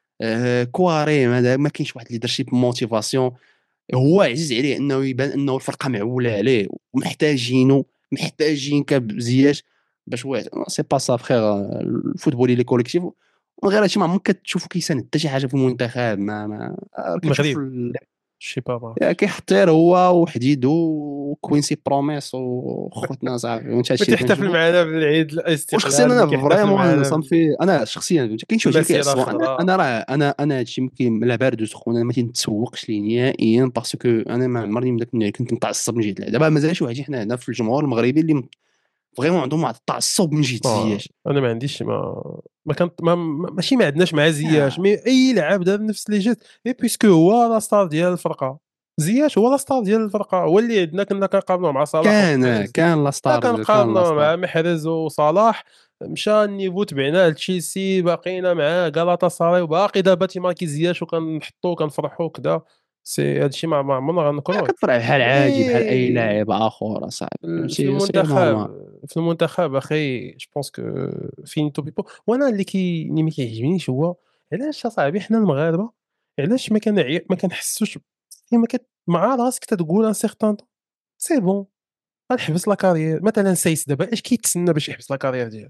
آه، كواري ما, ما كاينش واحد ليدرشيب موتيفاسيون. هو عزيز عليه انه يبان انه الفرقه معوله عليه ومحتاجينه، محتاجين كبزياش باش واحد سي با سا فخير. الفوتبول اللي كوليكتيف، من غير هادشي ما عمرك كتشوفو كيساند حتى شي حاجه في المنتخب. ما, ما آه، كتشوف المغرب ال- شي با ما عرفتش. كيحط غير هو وحديدو وكوينسي بروميس وخوتنا صافي، وانت ما هادشي اللي تحتفل كنشوفو. معنا بالعيد وشخصيا الاستقلال، ما انا كيحتفل فريمون معنا صنفي، انا شخصيا كاين شي واحد اللي بالمسيره كيعصبوا. انا الخضراء. انا راه انا انا هادشي يمكن لا بارد وسخون، انا ما تنتسوقش ليه نهائيا باسكو انا ما عمرني من داك النوع اللي كنت نتعصب من جهه اللعب. دابا مازال شي واحد حنا هنا في الجمهور المغربي اللي فريمون عندهم واحد التعصب من جهه آه، زياش. انا ما عنديش ما ما كنت ما ما- ماشي ما عندناش مع زياش، آه. مي اي لاعب دار نفس لي جيست اي بيسكو هو لا ستار ديال الفرقه. زياش هو لا ستار ديال الفرقه، هو اللي عندنا كنا كنقارنوه مع صلاح كان ومحرز. كان لا لا ستار، كان لا كنقارنوه ستار. مع محرز وصلاح. مشى النيفو تبعناه لتشيلسي، باقينا معاه غالاتا ساراي، وباقي دابا تيماركي زياش وكنحطوه كنفرحوا كذا. سي هادشي ما ما عمرنا غنكروه. كتفرح بحال عادي بحال اي مي لاعب اخر اصاحبي ال في فهمتي. سي نورمال. المنتخب في المنتخب أخي جو بونس كو finito pipo. وأنا اللي كي اللي ما كيعجبنيش هو علاش أصاحبي حنا المغاربة علاش ما كنعي ما كنحسوش ما كت مع راسك تتقول ان certain temps سي بون غنحبس لا كارير. مثلًا سايس دابا اش كيتسنى باش يحبس لا كارير ديالو؟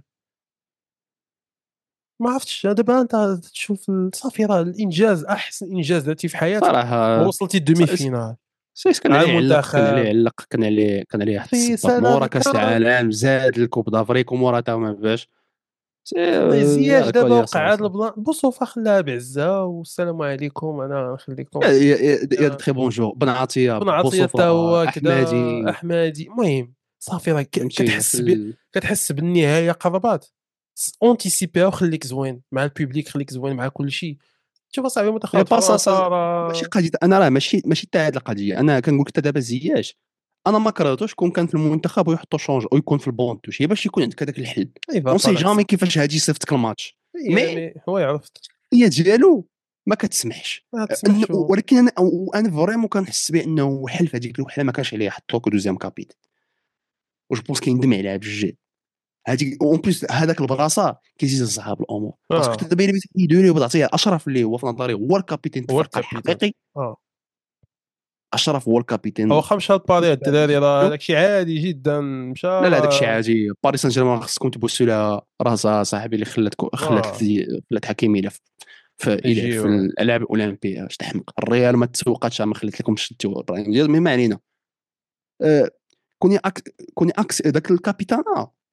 ما عرفتش. دابا أنت تشوف ال صافي راه الإنجاز أحسن إنجاز درتي في حياتك هو صراحه وصلتي س- لدومي س- فينال سيس كان مع عليه علق، كان عليه المنتخب. علق، كان عليه كان عليه واحد في السبه سنة مورا كاس كان العالم، زاد الكوب دافريك ومورا تا ما باش. سي زياش يا دابا كوليا وقع هاد صاصا. البلان بوصوفا خلاها بعزة والسلام عليكم أنا غنخليكم. يا يا يا يا آآ تري بونجور بن عطيه بن عطية حتى بوصوفه هو كذا، احمدي أحمدي، المهم صافي راه ك فهمتي في كتحس ب ال... كتحس بالنهاية قربات. س أونتيسيبيها وخليك زوين مع البوبليك، خليك زوين مع كلشي. شوف أصاحبي مي منتخب با سا فرنسا سا ماشي راه قضيه. انا راه ماشي ماشي حتى هاد القضيه. انا كنقول لك حتى دابا زياش انا ما كرهتوش كون كان في المنتخب ويحطو شونج ويكون في البون توش، هي باش يكون عندك هذاك الحل. il va اون pas سي جامي l'accepter. كيفاش غادي يصيفطك الماتش. هي مي مي هو يعرف هي ديالو ما كتسمحش. ما أن- تسمحش و ولكن انا انا فريمون كنحس بانه وحل في هذيك الوحله ما كانش عليه يحط لوك دوزيام كابيت. و جو بونس كيندم عليها بجد. هذيك اون بليس هذاك البلاصه كيزيد يصعب الامور باسكو آه، تبين لي يديروا وتعطيه اشرف اللي هو في نظري هو الكابيتين هو الفرقه الكابيتان. الحقيقي. آه، اشرف هو هو الكابيتين. واخا مشى لباريس الدراري راه داك شي عادي جدًا مشى لا لا هذاك الشيء راه. عادي. باريس سان جيرمان خصكم تبوسوا لها راسها صاحبي اللي خلات خلات آه، خلات حكيمي يلعب في يلعب يجي في و الالعاب الاولمبيه. واش تحمق الريال ما تسوقاتش ما خلات لكم شتوا ابراهيم ديال. مي ما علينا. آه، كوني أك... كوني اكس ذاك الكابيتان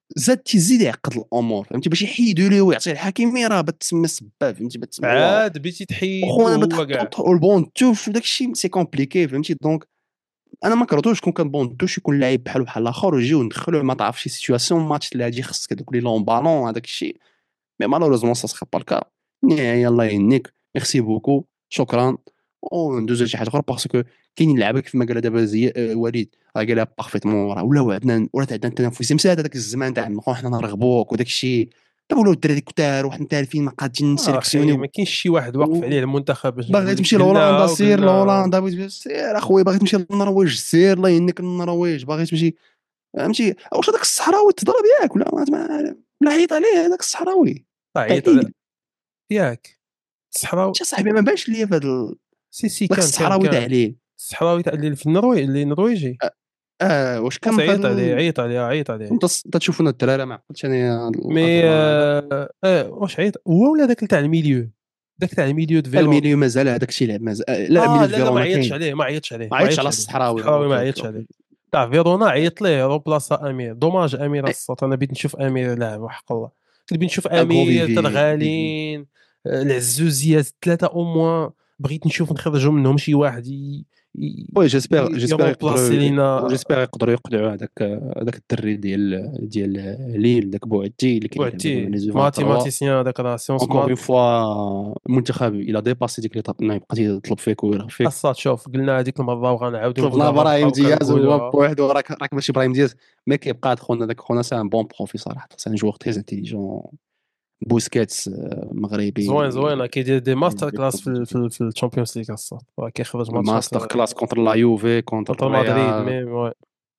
زاد تيزيد يعقد الامور فهمتي باش يحيدوا ليه ويعطيه الحكيمي راه بتسمى سباب فهمتي بتسمى واو عاد بغيتي تحيدو وخونا هو كاع. بتحط البونتو في داك الشيء سي كومبليكي فهمتي دونك انا ما كرهتوش كون كان بونتوش يكون لاعب بحال بحال الاخر ويجيو ندخلوه ما تعرف شي سيتوياسيون ماتش اللي غادي خصك هذوك لي لون بالون هذاك الشيء مي مالوروزمون سا سخا با الكا نهايه الله يهنيك ميرسي بوكو شكرا وندوزو لشي حاجه اخرى باسكو كاينين لعابه كيف ما قال دابا زي آه، وليد راه قالها بارفيتمون راه ولاو عندنا ولات عندنا تنافسيه مسات هذاك الزمان تاع نبقاو حنا نرغبوك وداك الشيء دابا ولاو الدراري كتار وحنا تالفين ما قادين آه اخي ما نسيليكسيونيو كاينش شي واحد واقف عليه المنتخب باش نقول باغي لك تمشي لهولندا قلناها سير وقلنا. لهولندا بغيت سير اخويا باغي تمشي للنرويج سير الله يهنيك للنرويج باغي تمشي فهمتي واش هذاك الصحراوي تضرب ياك ولا ما ما- لا عيط عليه هذاك الصحراوي عيط على- قليل ياك الصحراوي. شي صاحبي ما بانش ليا في هذا ال- سي سي داك كان كان الصحراوي تاع كان عليه الصحراوي تاع اللي في النرويج اللي نرويجي. اه آه، واش خلاص كان في هذا عيط عليه ال- عيط عليه عيط عليه. كنت تص- تشوفونا الدراري ما عقلتش انا هاد ال- هاد مي البلان هذا آه آه، واش عيط هو ولا داك تاع الميليو، داك تاع الميليو دو فيرون. الميليو مازال هذاك الشيء لعب مازال آه، لا اه الميليو لا لا ما فيرونا عيطش كاين عليه ما عيطش عليه ما ما عيطش على عيطش عليه الصحراوي الصحراوي ما اوكي اوكي عيطش عليه. اوكي تاع فيرونا عيط ليه روبلاصا امير. دوماج امير اي الصوت انا بغيت نشوف امير لاعب وحق الله. كنت بغيت نشوف غرو امير فيفي فيفي ترغالين آه، العزوزيات ثلاثه او موان. بغيت نشوف نخرجوا منهم شي واحد ي... ي... وي جيسبر ي- جيسبر يروبلاسي يقدروا لينا جيسبر يقدروا يقنعوا هذاك هذاك الدري ديال ديال ليل داك بوعتي اللي كيلعب دابا بوعتي مع لي زيفون ثلاثة ماتيماتيسيان هذاك راه سيونس اونكور مات. اون فوا المنتخب الى ديباسي ديك ليطاب انه يبقى يطلب فيك ويرغب فيك خاصها تشوف قلنا هذيك المره وغنعاودوا شوفنا نقولوها ابراهيم غنبقاو دياز هو كنقولوها. بوحدو راك راك ماشي ابراهيم دياز مي كيبقى هاد خونا داك خونا سي ان بون بروفي صراحه سي ان جوور تري انتيليجون بوسكيتس آه، زوين مغربي زوين كيدير دي ماستر كلاس في ال- في ال- في الشامبيونز ليغ الصاد راه كيخرج ماتشات ماستر كلاس كونتر لا يوفي كونتر كونتر مدريد الريال مي وي.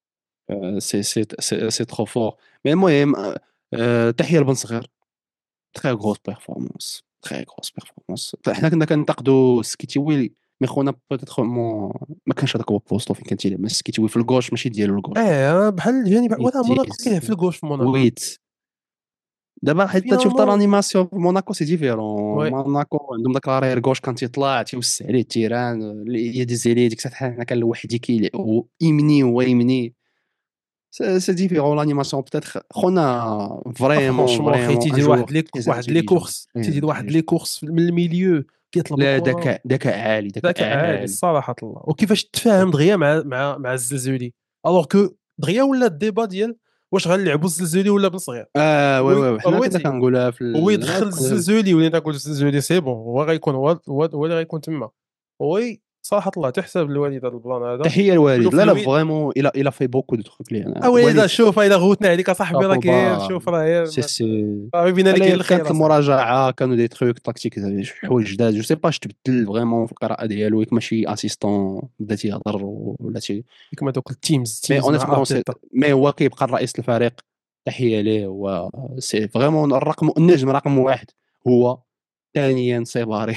سي سي سي سي ترو فور مي المهم آه، آه، تحيه لبن صغير تري غروس بيرفورمانس تري غروس بيرفورمانس حنا كنا كنتقدوا سكيتيوي مي خونا بوتيتر مو ما كانش هذاك هو بوستو فين كان تيلعب مع سكيتيوي في الكوش ماشي ديالو الكوش اه بحال الجانب ولا موناكو إيتيز كيلعب في الكوش في موناكو ويت دابا حتى تشوف حتى فينالمون. الانيماسيون في موناكو سي ديفيرون وي موناكو عندهم داك لارير كوش كان تيطلع تيوسع عليه التيران اللي هي دي زيلي ديك الساعه حنا كان لوحدي كي هو يمني هو يمني سي ديفيرون لانيماسيون بتاتر خونا فريمون فرونشمون خي فريمون ان تيدير جوور واحد لي تري واحد لي انتيليجون كورس تري تيدير واحد انتيليجون لي كورس من الميليو كيطلب لا الكره. ذكاء ذكاء عالي ذكاء ذكاء عالي عالي الصراحه الله. وكيفاش تفاهم دغيا مع مع مع الزلزولي الوغ كو دغيا ولا الديبا ديال واش غنلعبوا الزلزولي ولا بن صغير. اه وي وي وي حنا كنا بغيتي كنقولها في هو ال... يدخل الزلزولي ولينا نقول الزلزولي سي بون هو غيكون هو هو هو اللي غيكون تما. وي صراحه الله تحسب للوالد هذا البلان هذا. تحيه الوالد شوف لا لا الوي فريمون الى الى في بوكو دو تروك لي انا اويدا الوالد شوف الا غوتنا عليك اصاحبي راه شابو غير با شوف راه غير سي ما- سي راه بينا لك غير لا الخير كانت اصاحبي. المراجعه كانوا دي تروك تاكتيك شي حوايج جداد جو سي با اش تبدل فريمون في القراءه ديالو ياك ماشي اسيستون بدا تيهضر ولا شي كيما دوك التيمز مي تيمز مع اونيتمون سي ارتيتا. مي هو كيبقى رئيس الفريق تحيه ليه هو سي فريمون الرقم النجم رقم واحد هو ثانيا سيباري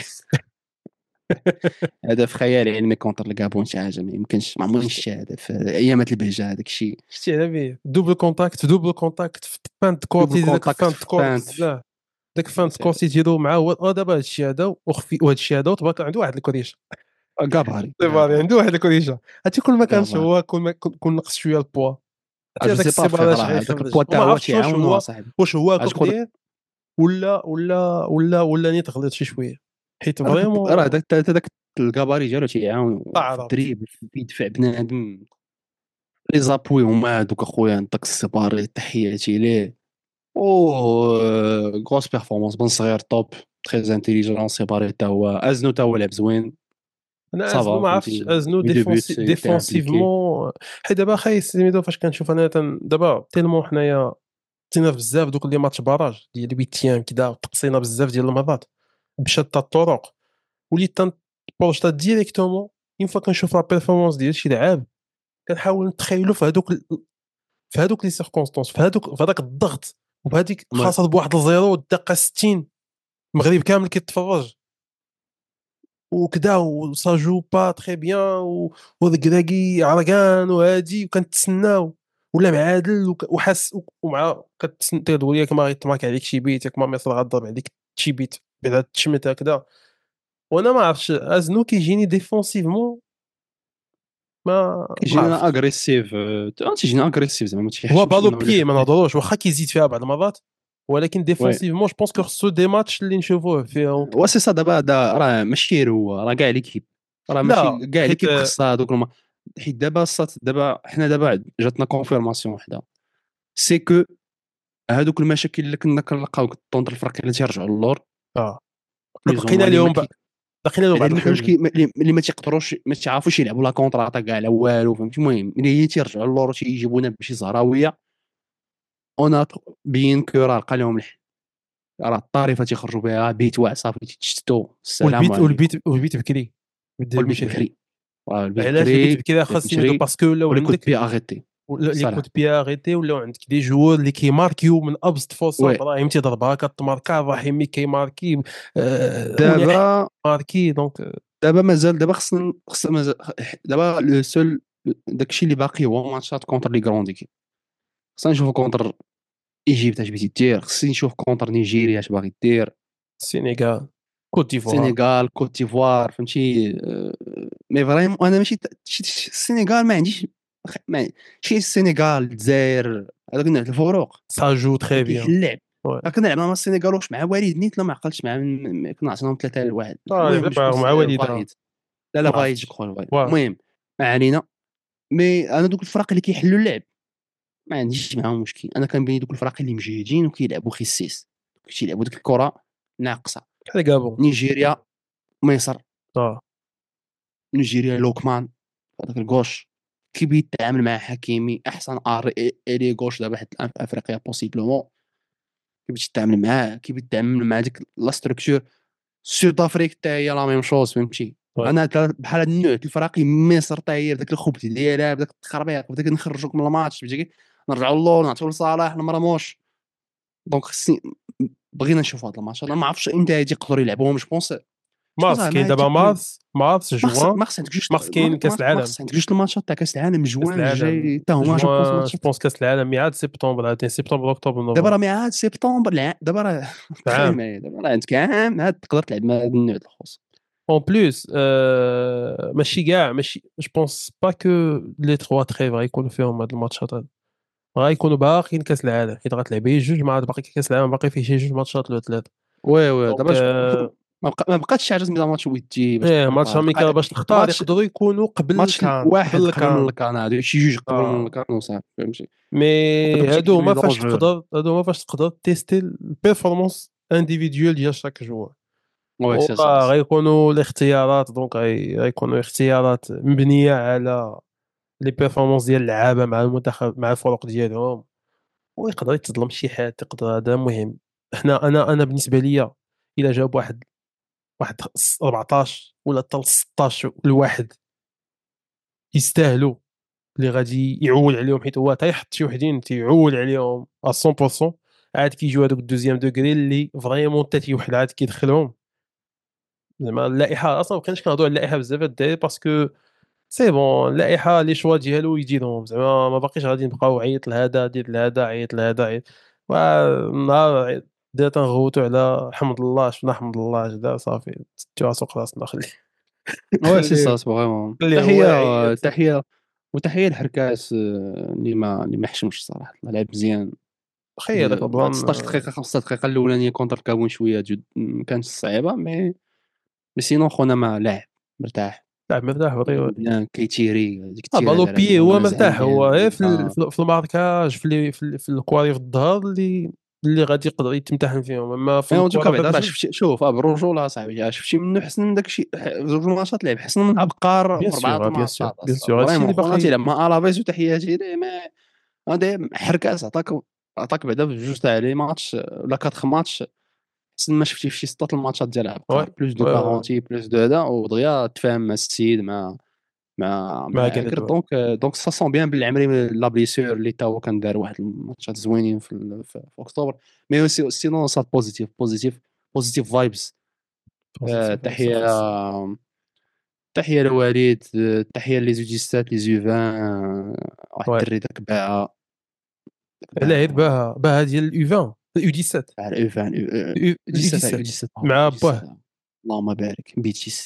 هدف خيالي علمي كونتر الكابون شي حاجه ما يمكنش ما عمرني شفت هدف ايامات البهجه هذاك الشيء شتي على بيه دوبل كونتاكت دوبل كونتاكت في فانت دوبل كورتي داك كونتاكت فانت في كور فانت بزاف. داك فانت كور تيديرو معاه هو هو دابا هادشي هذا وخفي وهذا الشيء هذا وتبارك الله عنده واحد الكوريشه. غاباري سيباري غاباري عنده واحد الكوريشه. هادشي كل ما كانش غاباري هو كل ما كل كل نقص شويه البوا. عرفتي جو هذاك سي با فيغ السيبار اش راه هذاك غيخرج البوا تاع وما هو عرفتش واش تيعاونو هو اصاحبي واش هو اش قدر كوردير ولا ولا ولا ولا نيت غلط شي شويه حيت هذاك راه فريمون هذاك هذاك الكاباري ديالو تيعاون في تعرفت. الدريب في يدفع بنادم لي زابوي هما هذوك اخويا داك السباري تحياتي ليه او غروس بيرفورمانس بن صغير توب تري انتيليجون سيباري تا هو ازنو تا هو لعب زوين انا ازنو صافا ما عرفتش فهمتي ازنو مي دو بوت ديفونسي سيتي امبليكي ديفونسيفمون. حيت دابا خاي سيميدو فاش كنشوف انا تن- دابا تيلمون حنايا طينا في بزاف دوك لي ماتش باراج ديال الويتيام كدا تقصينا بزاف ديال المرات بشتى الطرق وليت تنبروجتا ديريكتومون اون فوا كنشوف لا بيرفورمانس ديال شي لعاب كنحاول نتخيلو في هذوك ال- في هذوك لي سيركونستانس في هذوك في هذاك الضغط وبهذيك خاصه بواحد الزيرو والدقه ستين المغرب كامل كيتفرج وكذا وسا جو با تري بيان وذكراكي عرقان وهادي وكنتسناو ولا معادل وك- وحاس ومع كتسنى تقول ياك ما غيتماك عليك شي بيت ياك ما مصر غضرب عليك شي بيت بعدا تشمت هكذا. وانا ما عرفتش ازنو كيجيني ديفونسيفمون ما ما كيجينا عرفتش. اغريسيف، اه تيجينا اغريسيف زعما ما هو تيحشمش بالو انه بيي يلعب ما ليه. نهضروش، واخا كيزيد فيها بعض المرات، ولكن وي ديفونسيفمون جو بونس كو خصو دي ماتش اللي نشوفوه فيهم. وا سي سا. دابا دا راه ماشي هو راه كاع ليكيب، راه لا ماشي كاع حيت ليكيب خصها هذوك الم... حيت دابا صات دابا حنا دابا جاتنا كونفيرماسيون وحده، سي كو هذوك المشاكل اللي كنا كنلقاو ضد الفرق اللي تيرجعوا للور اه بليز او لقينا موان اللي ما اليوم ب... كي لقينا له اللي بعض ما كانوش الحلول. كي اللي اللي ما تيقدروش ما تيعرفوش يلعبوا لا كونتر اتاك كاع لا والو، فهمتي. المهم ملي تيرجعوا للور تيجيبونا بشي زهراويه، اون بيان كو راه لقى لهم الحل، راه الطريفه تيخرجوا بها بيت واع صافي تيتشتوا السلام والبيت عليكم. والبيت والبيت بكري بدا والبيت يمشي الحال. بكري، راه البيت علاش البيت بكري بكري خاص يمدوا تجري، باسكو ولاو ولي كود عندك بي اغيتي ولا لي سلام. كود بيا اريتي، ولاو عندك دي جوور اللي كيماركيو من ابسط فرصه. وي ابراهيم تيضربها كتماركا، رحيمي كيماركي، آه، منيح دابا ماركي دونك. دابا مازال دابا خصنا خصنا مازال دابا لو سول داكشي اللي باقي هو ماتشات كونتر لي كروند ايكيب. خصنا نشوفو كونتر ايجيبت اش بغيتي دير، خصني نشوف كونتر نيجيريا اش باغي دير، السينغال، كوت ديفوار. السينيغال، كوت ديفوار، فهمتي. آه، مي فريمون انا ماشي ت- شي- شي- السينيغال ما عنديش خ- ما شي السينيغال الجزائر هذاك النوع د الفروق سا جو راه تري كيحل بيان. اللعب. راه كنا لعبنا مع السينيغال واش مع والد نيت، لا ما عقلتش مع من- كنا عطيناهم ثلاثة لواحد. اه المهم جو لعب بونس مع والدها. فايد، لا لا ما فايد جو عرفتش. كخوا فايد. واه المهم ما علينا. مي انا دوك الفرق اللي كيحلوا اللعب ما عنديش معاهم مشكل. انا كنبين دوك الفرق اللي مجهدين وكيلعبوا خسيس، كيلعبوا ديك الكره ناقصه. بحال كابون. نيجيريا، مصر، اه نيجيريا لوكمان هذاك الكوش كيبي يتعامل مع حكيمي احسن ار الي كوش دابا حتى الان في افريقيا بوسيبلومون. كيبي تتعامل معاه، كيبي تتعامل مع ديك لا ستركتور. سود افريك حتى هي لا ميم شوز، فهمتي. وي انا تا- بحال هاد النوع د الفراقي مصر حتى هي بداك الخبث ديالها، بداك التخربيق، بداك نخرجوك من الماتش، بداك نرجعوا للور نعطيو لصلاح المرموش. دونك خصني بغينا نشوف هاد الماتش. انا ما عرفتش امتى غادي يقدروا يلعبوهم. جو بونس جو بونس مارس كاين ما دابا، تيقدروا. مارس مارس ما خص جوان. ما خص عندك جوج مارس ما كاين ما كاس ما العالم. خص عندك جوج الماتشات تاع كاس العالم كاس جوان العالم الجاي حتى هما جو بونس جوان جو ماتشات. بونس كاس العالم ميعاد سبتمبر، عاد سبتمبر اكتوبر دابا راه نوفمبر. ميعاد سبتمبر الع- دابا راه تخيل عام معايا دابا راه عندك عام عاد تقدر تلعب مع هاد النوع د الخوص. اون بليس. آه ماشي كاع ماشي جو بونس با كو لي تخوا تخيف غيكونوا فيهم هاد الماتشات هاد، غيكونوا باقيين كاس العالم حيت غتلعب غير جوج، مع باقي كاس العالم باقي فيه شي جوج ماتشات ولا ثلاثه. وي وي دونك دابا ج- آه ما بقى ما بقاتش حاجه سميتها ماتش ودي باش ايه ماتش تبريبار اميكال بقى باش تختار ماتش يقدروا يكونوا قبل ماتش الكان واحد قبل قبل من الكان. الكان، هادو شي جوج قبل من اه الكان وصافي، فهمتي. مي هادوك هادشي هادو كيولي هما فاش دونجور. تقدر هادو هما فاش تقدر تيستي البيرفورمانس انديفيدويل ديال شاك جوار. وي سي سا وراه سي. غيكونوا الاختيارات دونك غي- غيكونوا اختيارات مبنيه على لي بيرفورمانس ديال اللعابه مع المنتخب مع الفرق ديالهم. ويقدر يتظلم شي حد تقدر، هذا مهم. حنا انا انا بالنسبه ليا الا جاب واحد واحد س- أربعطاش ولا حتى ستطاش الواحد يستاهلوا اللي غادي يعول عليهم، حيت هو تيحط شي وحدين تيعول عليهم مية بالمية، عاد كيجيو هذوك الدوزيام دوغري اللي فريمون حتى شي واحد عاد كيدخلهم. زعما اللائحه اصلا ما بقيناش كنهضروا على اللائحه بزاف هاد الدراري باسكو سي بون اللائحه لي شوا ديالو يديرهم، زعما ما باقيش غادي نبقاو عيط لهذا دير لهذا عيط لهذا عيط. ونهار عيط- بدينا تنغوتو على حمد الله شفنا حمد الله جدا صافي تيوا سوق راسنا خليه وي سي خليه سا فريمون. خليه هو تحيه يعيط صافي. تحيه وتحيه لحركاس، آه، اللي ما اللي ما حشمش الصراحه، لعب مزيان. خير داك ال- هاد البلان. ستة عشر دقيقه خمسة عشر دقيقه الاولانيه كونتر الكابون شويه جد ما كانتش صعيبه، مي مي سينون خونا ما لاعب مرتاح، لاعب مرتاح بطيء. بنان كيتيري ديك آه التيرات بالو ديالها بيي مزيانه هو نازع مرتاح، هو غير مزيان. في ال اه في ال في الماركاج في لي في ال في الكوالي في الظهر اللي اللي غادي يقدر يتمتحن فيهم، اما في ايوا دوكا الكره بعدا راه بالجوج. شفتي شوف اه بالرجوله اصاحبي، شفتي منه حسن من داك الشيء في زوج الماتشات لعب حسن من عبقار بيان في اربعه سور بيان سور الماتشات بيان اصلا سور هادشي فريمون. اللي خونا باقي. تيلعب مع الافيز وتحياتي ليه، ما هذا حركاس عطاك عطاك بعدا في جوج تاع لي ماتش ولا كاتخ ماتش حسن ما شفتي في شي سطات الماتشات ديال وي عبقار، بلوس دو وي كارونتي بلوس دو هذا، ودغيا تفاهم مع السيد مع مع مع مع اكر. كذا. دونك دونك سا سون بيان بلي عمري لا بليسيور اللي تا هو كان دار واحد الماتشات زوينين في, ال- في, في اكتوبر. مي اوسي سينون سا بوزيتيف بوزيتيف بوزيتيف فايبس. بوزيتيف هذا تحيه خاص. تحيه لوليد، آه، تحيه لي زوجيستات لي زوفان، واحد وي الدري داك باعه داك علاه غير باعه باها باها ديال اليو عشرين اليو سبعة على اوفان اليو ديسات سبعة ديسات مع باه. ديسات. اللهم بارك بيتيس.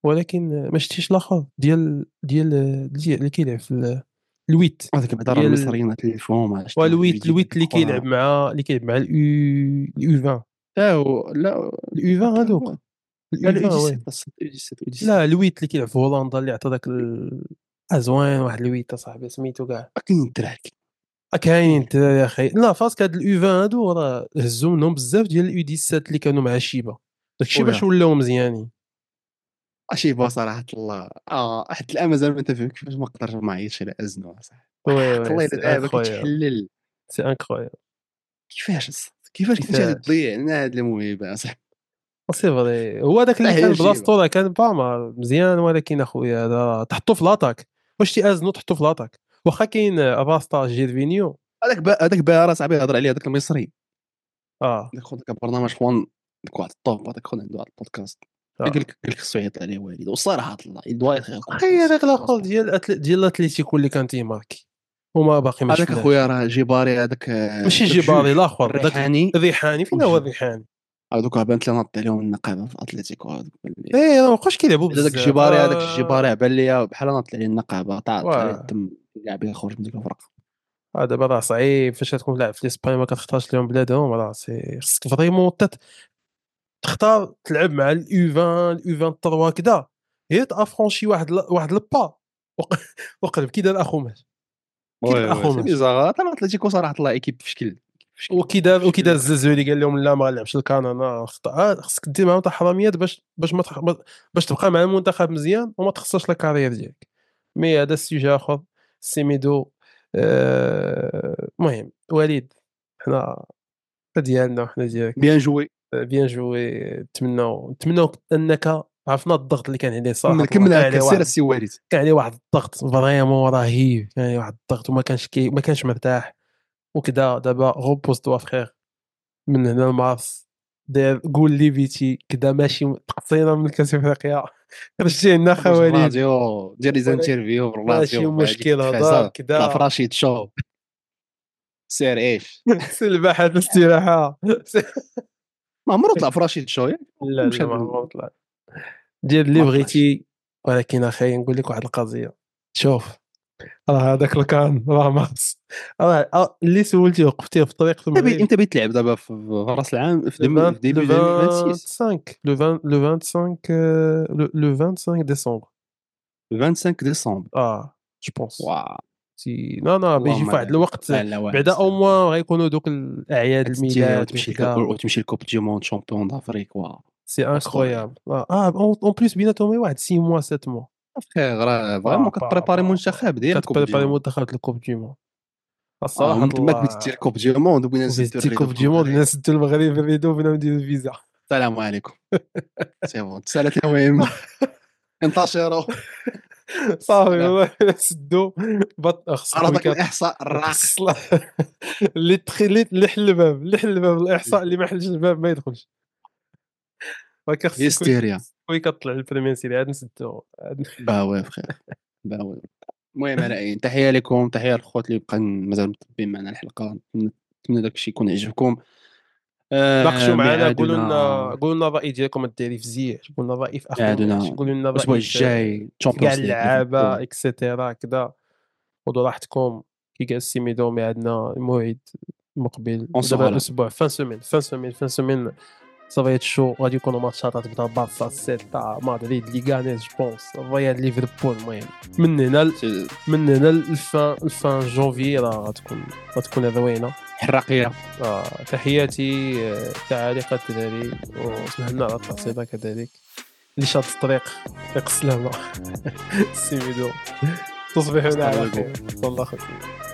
ولكن ما شفتيش الآخر ديال ديال ديال اللي كيلعب في ال الويت هذاك بعدا راه ديال المصريين تليفون ما شفت واحد والويت الفيديو الويت اللي اخرى. كيلعب مع اللي كيلعب مع اليو اليو عشرين لا هو لا اليو عشرين هادوك لا اليو لا عشرين يجي وي ستة يجي ستة يجي ستة. لا الويت اللي كيلعب في هولندا اللي عطى داك ال ازوين واحد الويت اصاحبي سميتو كاع كاين الدراري آه، كاينين الدراري يا اخي لا فاسك هاد اليو عشرين هادو راه هزو منهم بزاف ديال اليو سبعة عشر اللي كانوا مع شيبا داكشي باش ويا ولاو مزيانين اشي با صراحه الله اه حتى الان مازال ما تفهم كيفاش ما قدرش ما عيطش على ازنو صح. وي حق وي الله الا سي دابا انكرويابل كيتحلل سي انكرويابل كيفاش أص- كيفاش كنتي غادي كيفاش تضيع لنا هاد الموهبه صح. سي فري هو داك اللي صح يا كان شيبه بلاصتو راه كان باما مزيان ولكن اخويا هذا تحطو في لاطاك واش تي ازنو تحطو في لاطاك واخا كاين راستا جيرفينيو هذاك با هذاك با راه صاحبي هضر عليه هذاك المصري اه داك خو داك برنامج خوان داك واحد الطوب هذاك خو عنده واحد البودكاست قال اه لك قال لك خصو يعيط عليه والد وصراحه الله يدوي خير اخي هذاك الاخر ديال أتل... ديال الاتليتيكو اللي كان تيماركي وما باقي ما هذاك شفناش اخويا راه جيباري هذاك آه، ماشي داك جيباري جوج الاخر داك الريحاني الريحاني فين هو وجوج الريحاني هذوك بانت لي نط عليهم النقابه في اتلتيكو هذوك باللي ايه ما بقاوش كيلعبوا هذاك بزاف الجباري هذاك آه... الجباري بان لي بحال نط عليه النقابه طاط عليه واه الدم كاع بيخرج من ديك الفرقه. آه دابا راه صعيب فاش تكون لاعب في اسبانيا ما كتختارش لهم بلادهم راه سي خصك فريمون تت- تختار تلعب مع اليو عشرين اليو عشرين ثلاثة كذا غير تافرونشي واحد ل... واحد البا وق- وقلب كي دار اخو مات كي وي دار وي اخو سي مات بيزار حتى اتلتيكو صراحه الله ايكيب في شكل في شكل وكي دار في وكي دار شكل الزلزولي قال لهم لا ما غنلعبش الكندا خط- آه، خصك دير معاهم تاع حراميات باش باش ما تخ... ما- باش تبقى مع المنتخب مزيان وما تخسرش لا كارير ديالك مي هذا السيجي اخر سيميدو آه، المهم وليد حنا ديالنا حنا ديالك بيان جوي. بيان جوي نتمناو نتمناو انك عرفنا الضغط اللي كان عليه كمل صراحه الله كمل كان هكا عليه سير واحد السي والد. كان عليه واحد الضغط فريمون رهيب كان عليه واحد الضغط وما كانش كي ما كانش مرتاح وكذا دابا غوبوز توا فخير من هنا لمارس داير قول لي بيتي كذا ماشي تقصينا من كاس افريقيا رجع لنا خرج خواليد الراديو دير لي ولكن زانترفيو في ماشي الراديو وهذيك مشكل هضر التلفازه طلع كذا فراشيد شو سير ايش. سلبة حد الاستراحه ما عمرو طلع فراشيد شو ياك لا مشى لا ما ال- عمرو طلع دير اللي ما طلعش. بغيتي ولكن اخي نقول لك واحد القضيه شوف راه هذاك الكان راه مارس راه آه، اللي سولتي وقفتيه في الطريق في انت بي المغرب انت بتلعب دابا في في راس العام في لو دم- عشرين في ديبي لو ألفين وستة وعشرين خمسة وعشرين لو عشرين لو خمسة وعشرين آه، لو لو خمسة وعشرين ديسمبر خمسة وعشرين ديسمبر. اه جو بونس واو سي لا لا بيجي اللهم في واحد لا الوقت لا لا واعر بعدا او السلام موان غيكونوا دوك الاعياد تدي الميلاد وتمشي لك وكذا وتمشي لكوب دي موند شامبيون دافريك واو سي اسطوريه. انكرويابل اه اون بليس بيناتهم واحد ستة موا سبعة موا فخير راه با فريمون با كتبريباري با با منتخب ديال الكوب دي كتبريباري موند. منتخب الكوب دي مون اه الصراحه ومن تماك بغيتي الله دير كوب دي موند وبغينا نسدو وفيزيتي الريدو كوب في دي مون المغرب. الناس سدوا المغرب الريدو بنا نديرو الفيزا السلام عليكم سي بون تسالت المهمه انتشروا صافي سلام. والله سدوا بط خصك على ذاك ويكات الاحصاء الراقي خص اللي تخلي اللي حل الباب اللي حل الباب الاحصاء اللي ما حلش الباب ما يدخلش هكا خصك وي- هيستيريا. وي كطلع البريمير سيري عاد نسدو عاد- باوي بخير باوي. المهم على اي تحيه لكم تحيه للخوت اللي بقى مازال متبعين معنا الحلقه نتمنى داك الشيء يكون عجبكم. آه ناقشوا معنا قولوا لنا ميعادنا قولوا لنا الراي ديالكم الداري في زياش قولوا لنا الراي في اخر الماتش ميعادنا قولوا لنا الاسبوع الراي في الجاي في كاع تشامبيونز ليغ اللعابه ليفربول. اكسيتيرا كذا خذوا راحتكم كي قال السيميدو ميعادنا الموعد المقبل اون سو ودابا على الاسبوع فان سومين فان سومين فان سومين صافي شو غادي يكونوا ماتشات تبدا بارسا سيتا مدريد ليغانيز جو بونس ريال ليفربول المهم من هنا ل- من هنا الفان الفان جونفي راه غتكون غتكون روينه حراقيه. آه تحياتي آه، تعاليق الدراري واسمح لنا على التعصيبه كذلك اللي شاد الطريق يطلق السلامه سيميدو تصبحون على خير والله خير.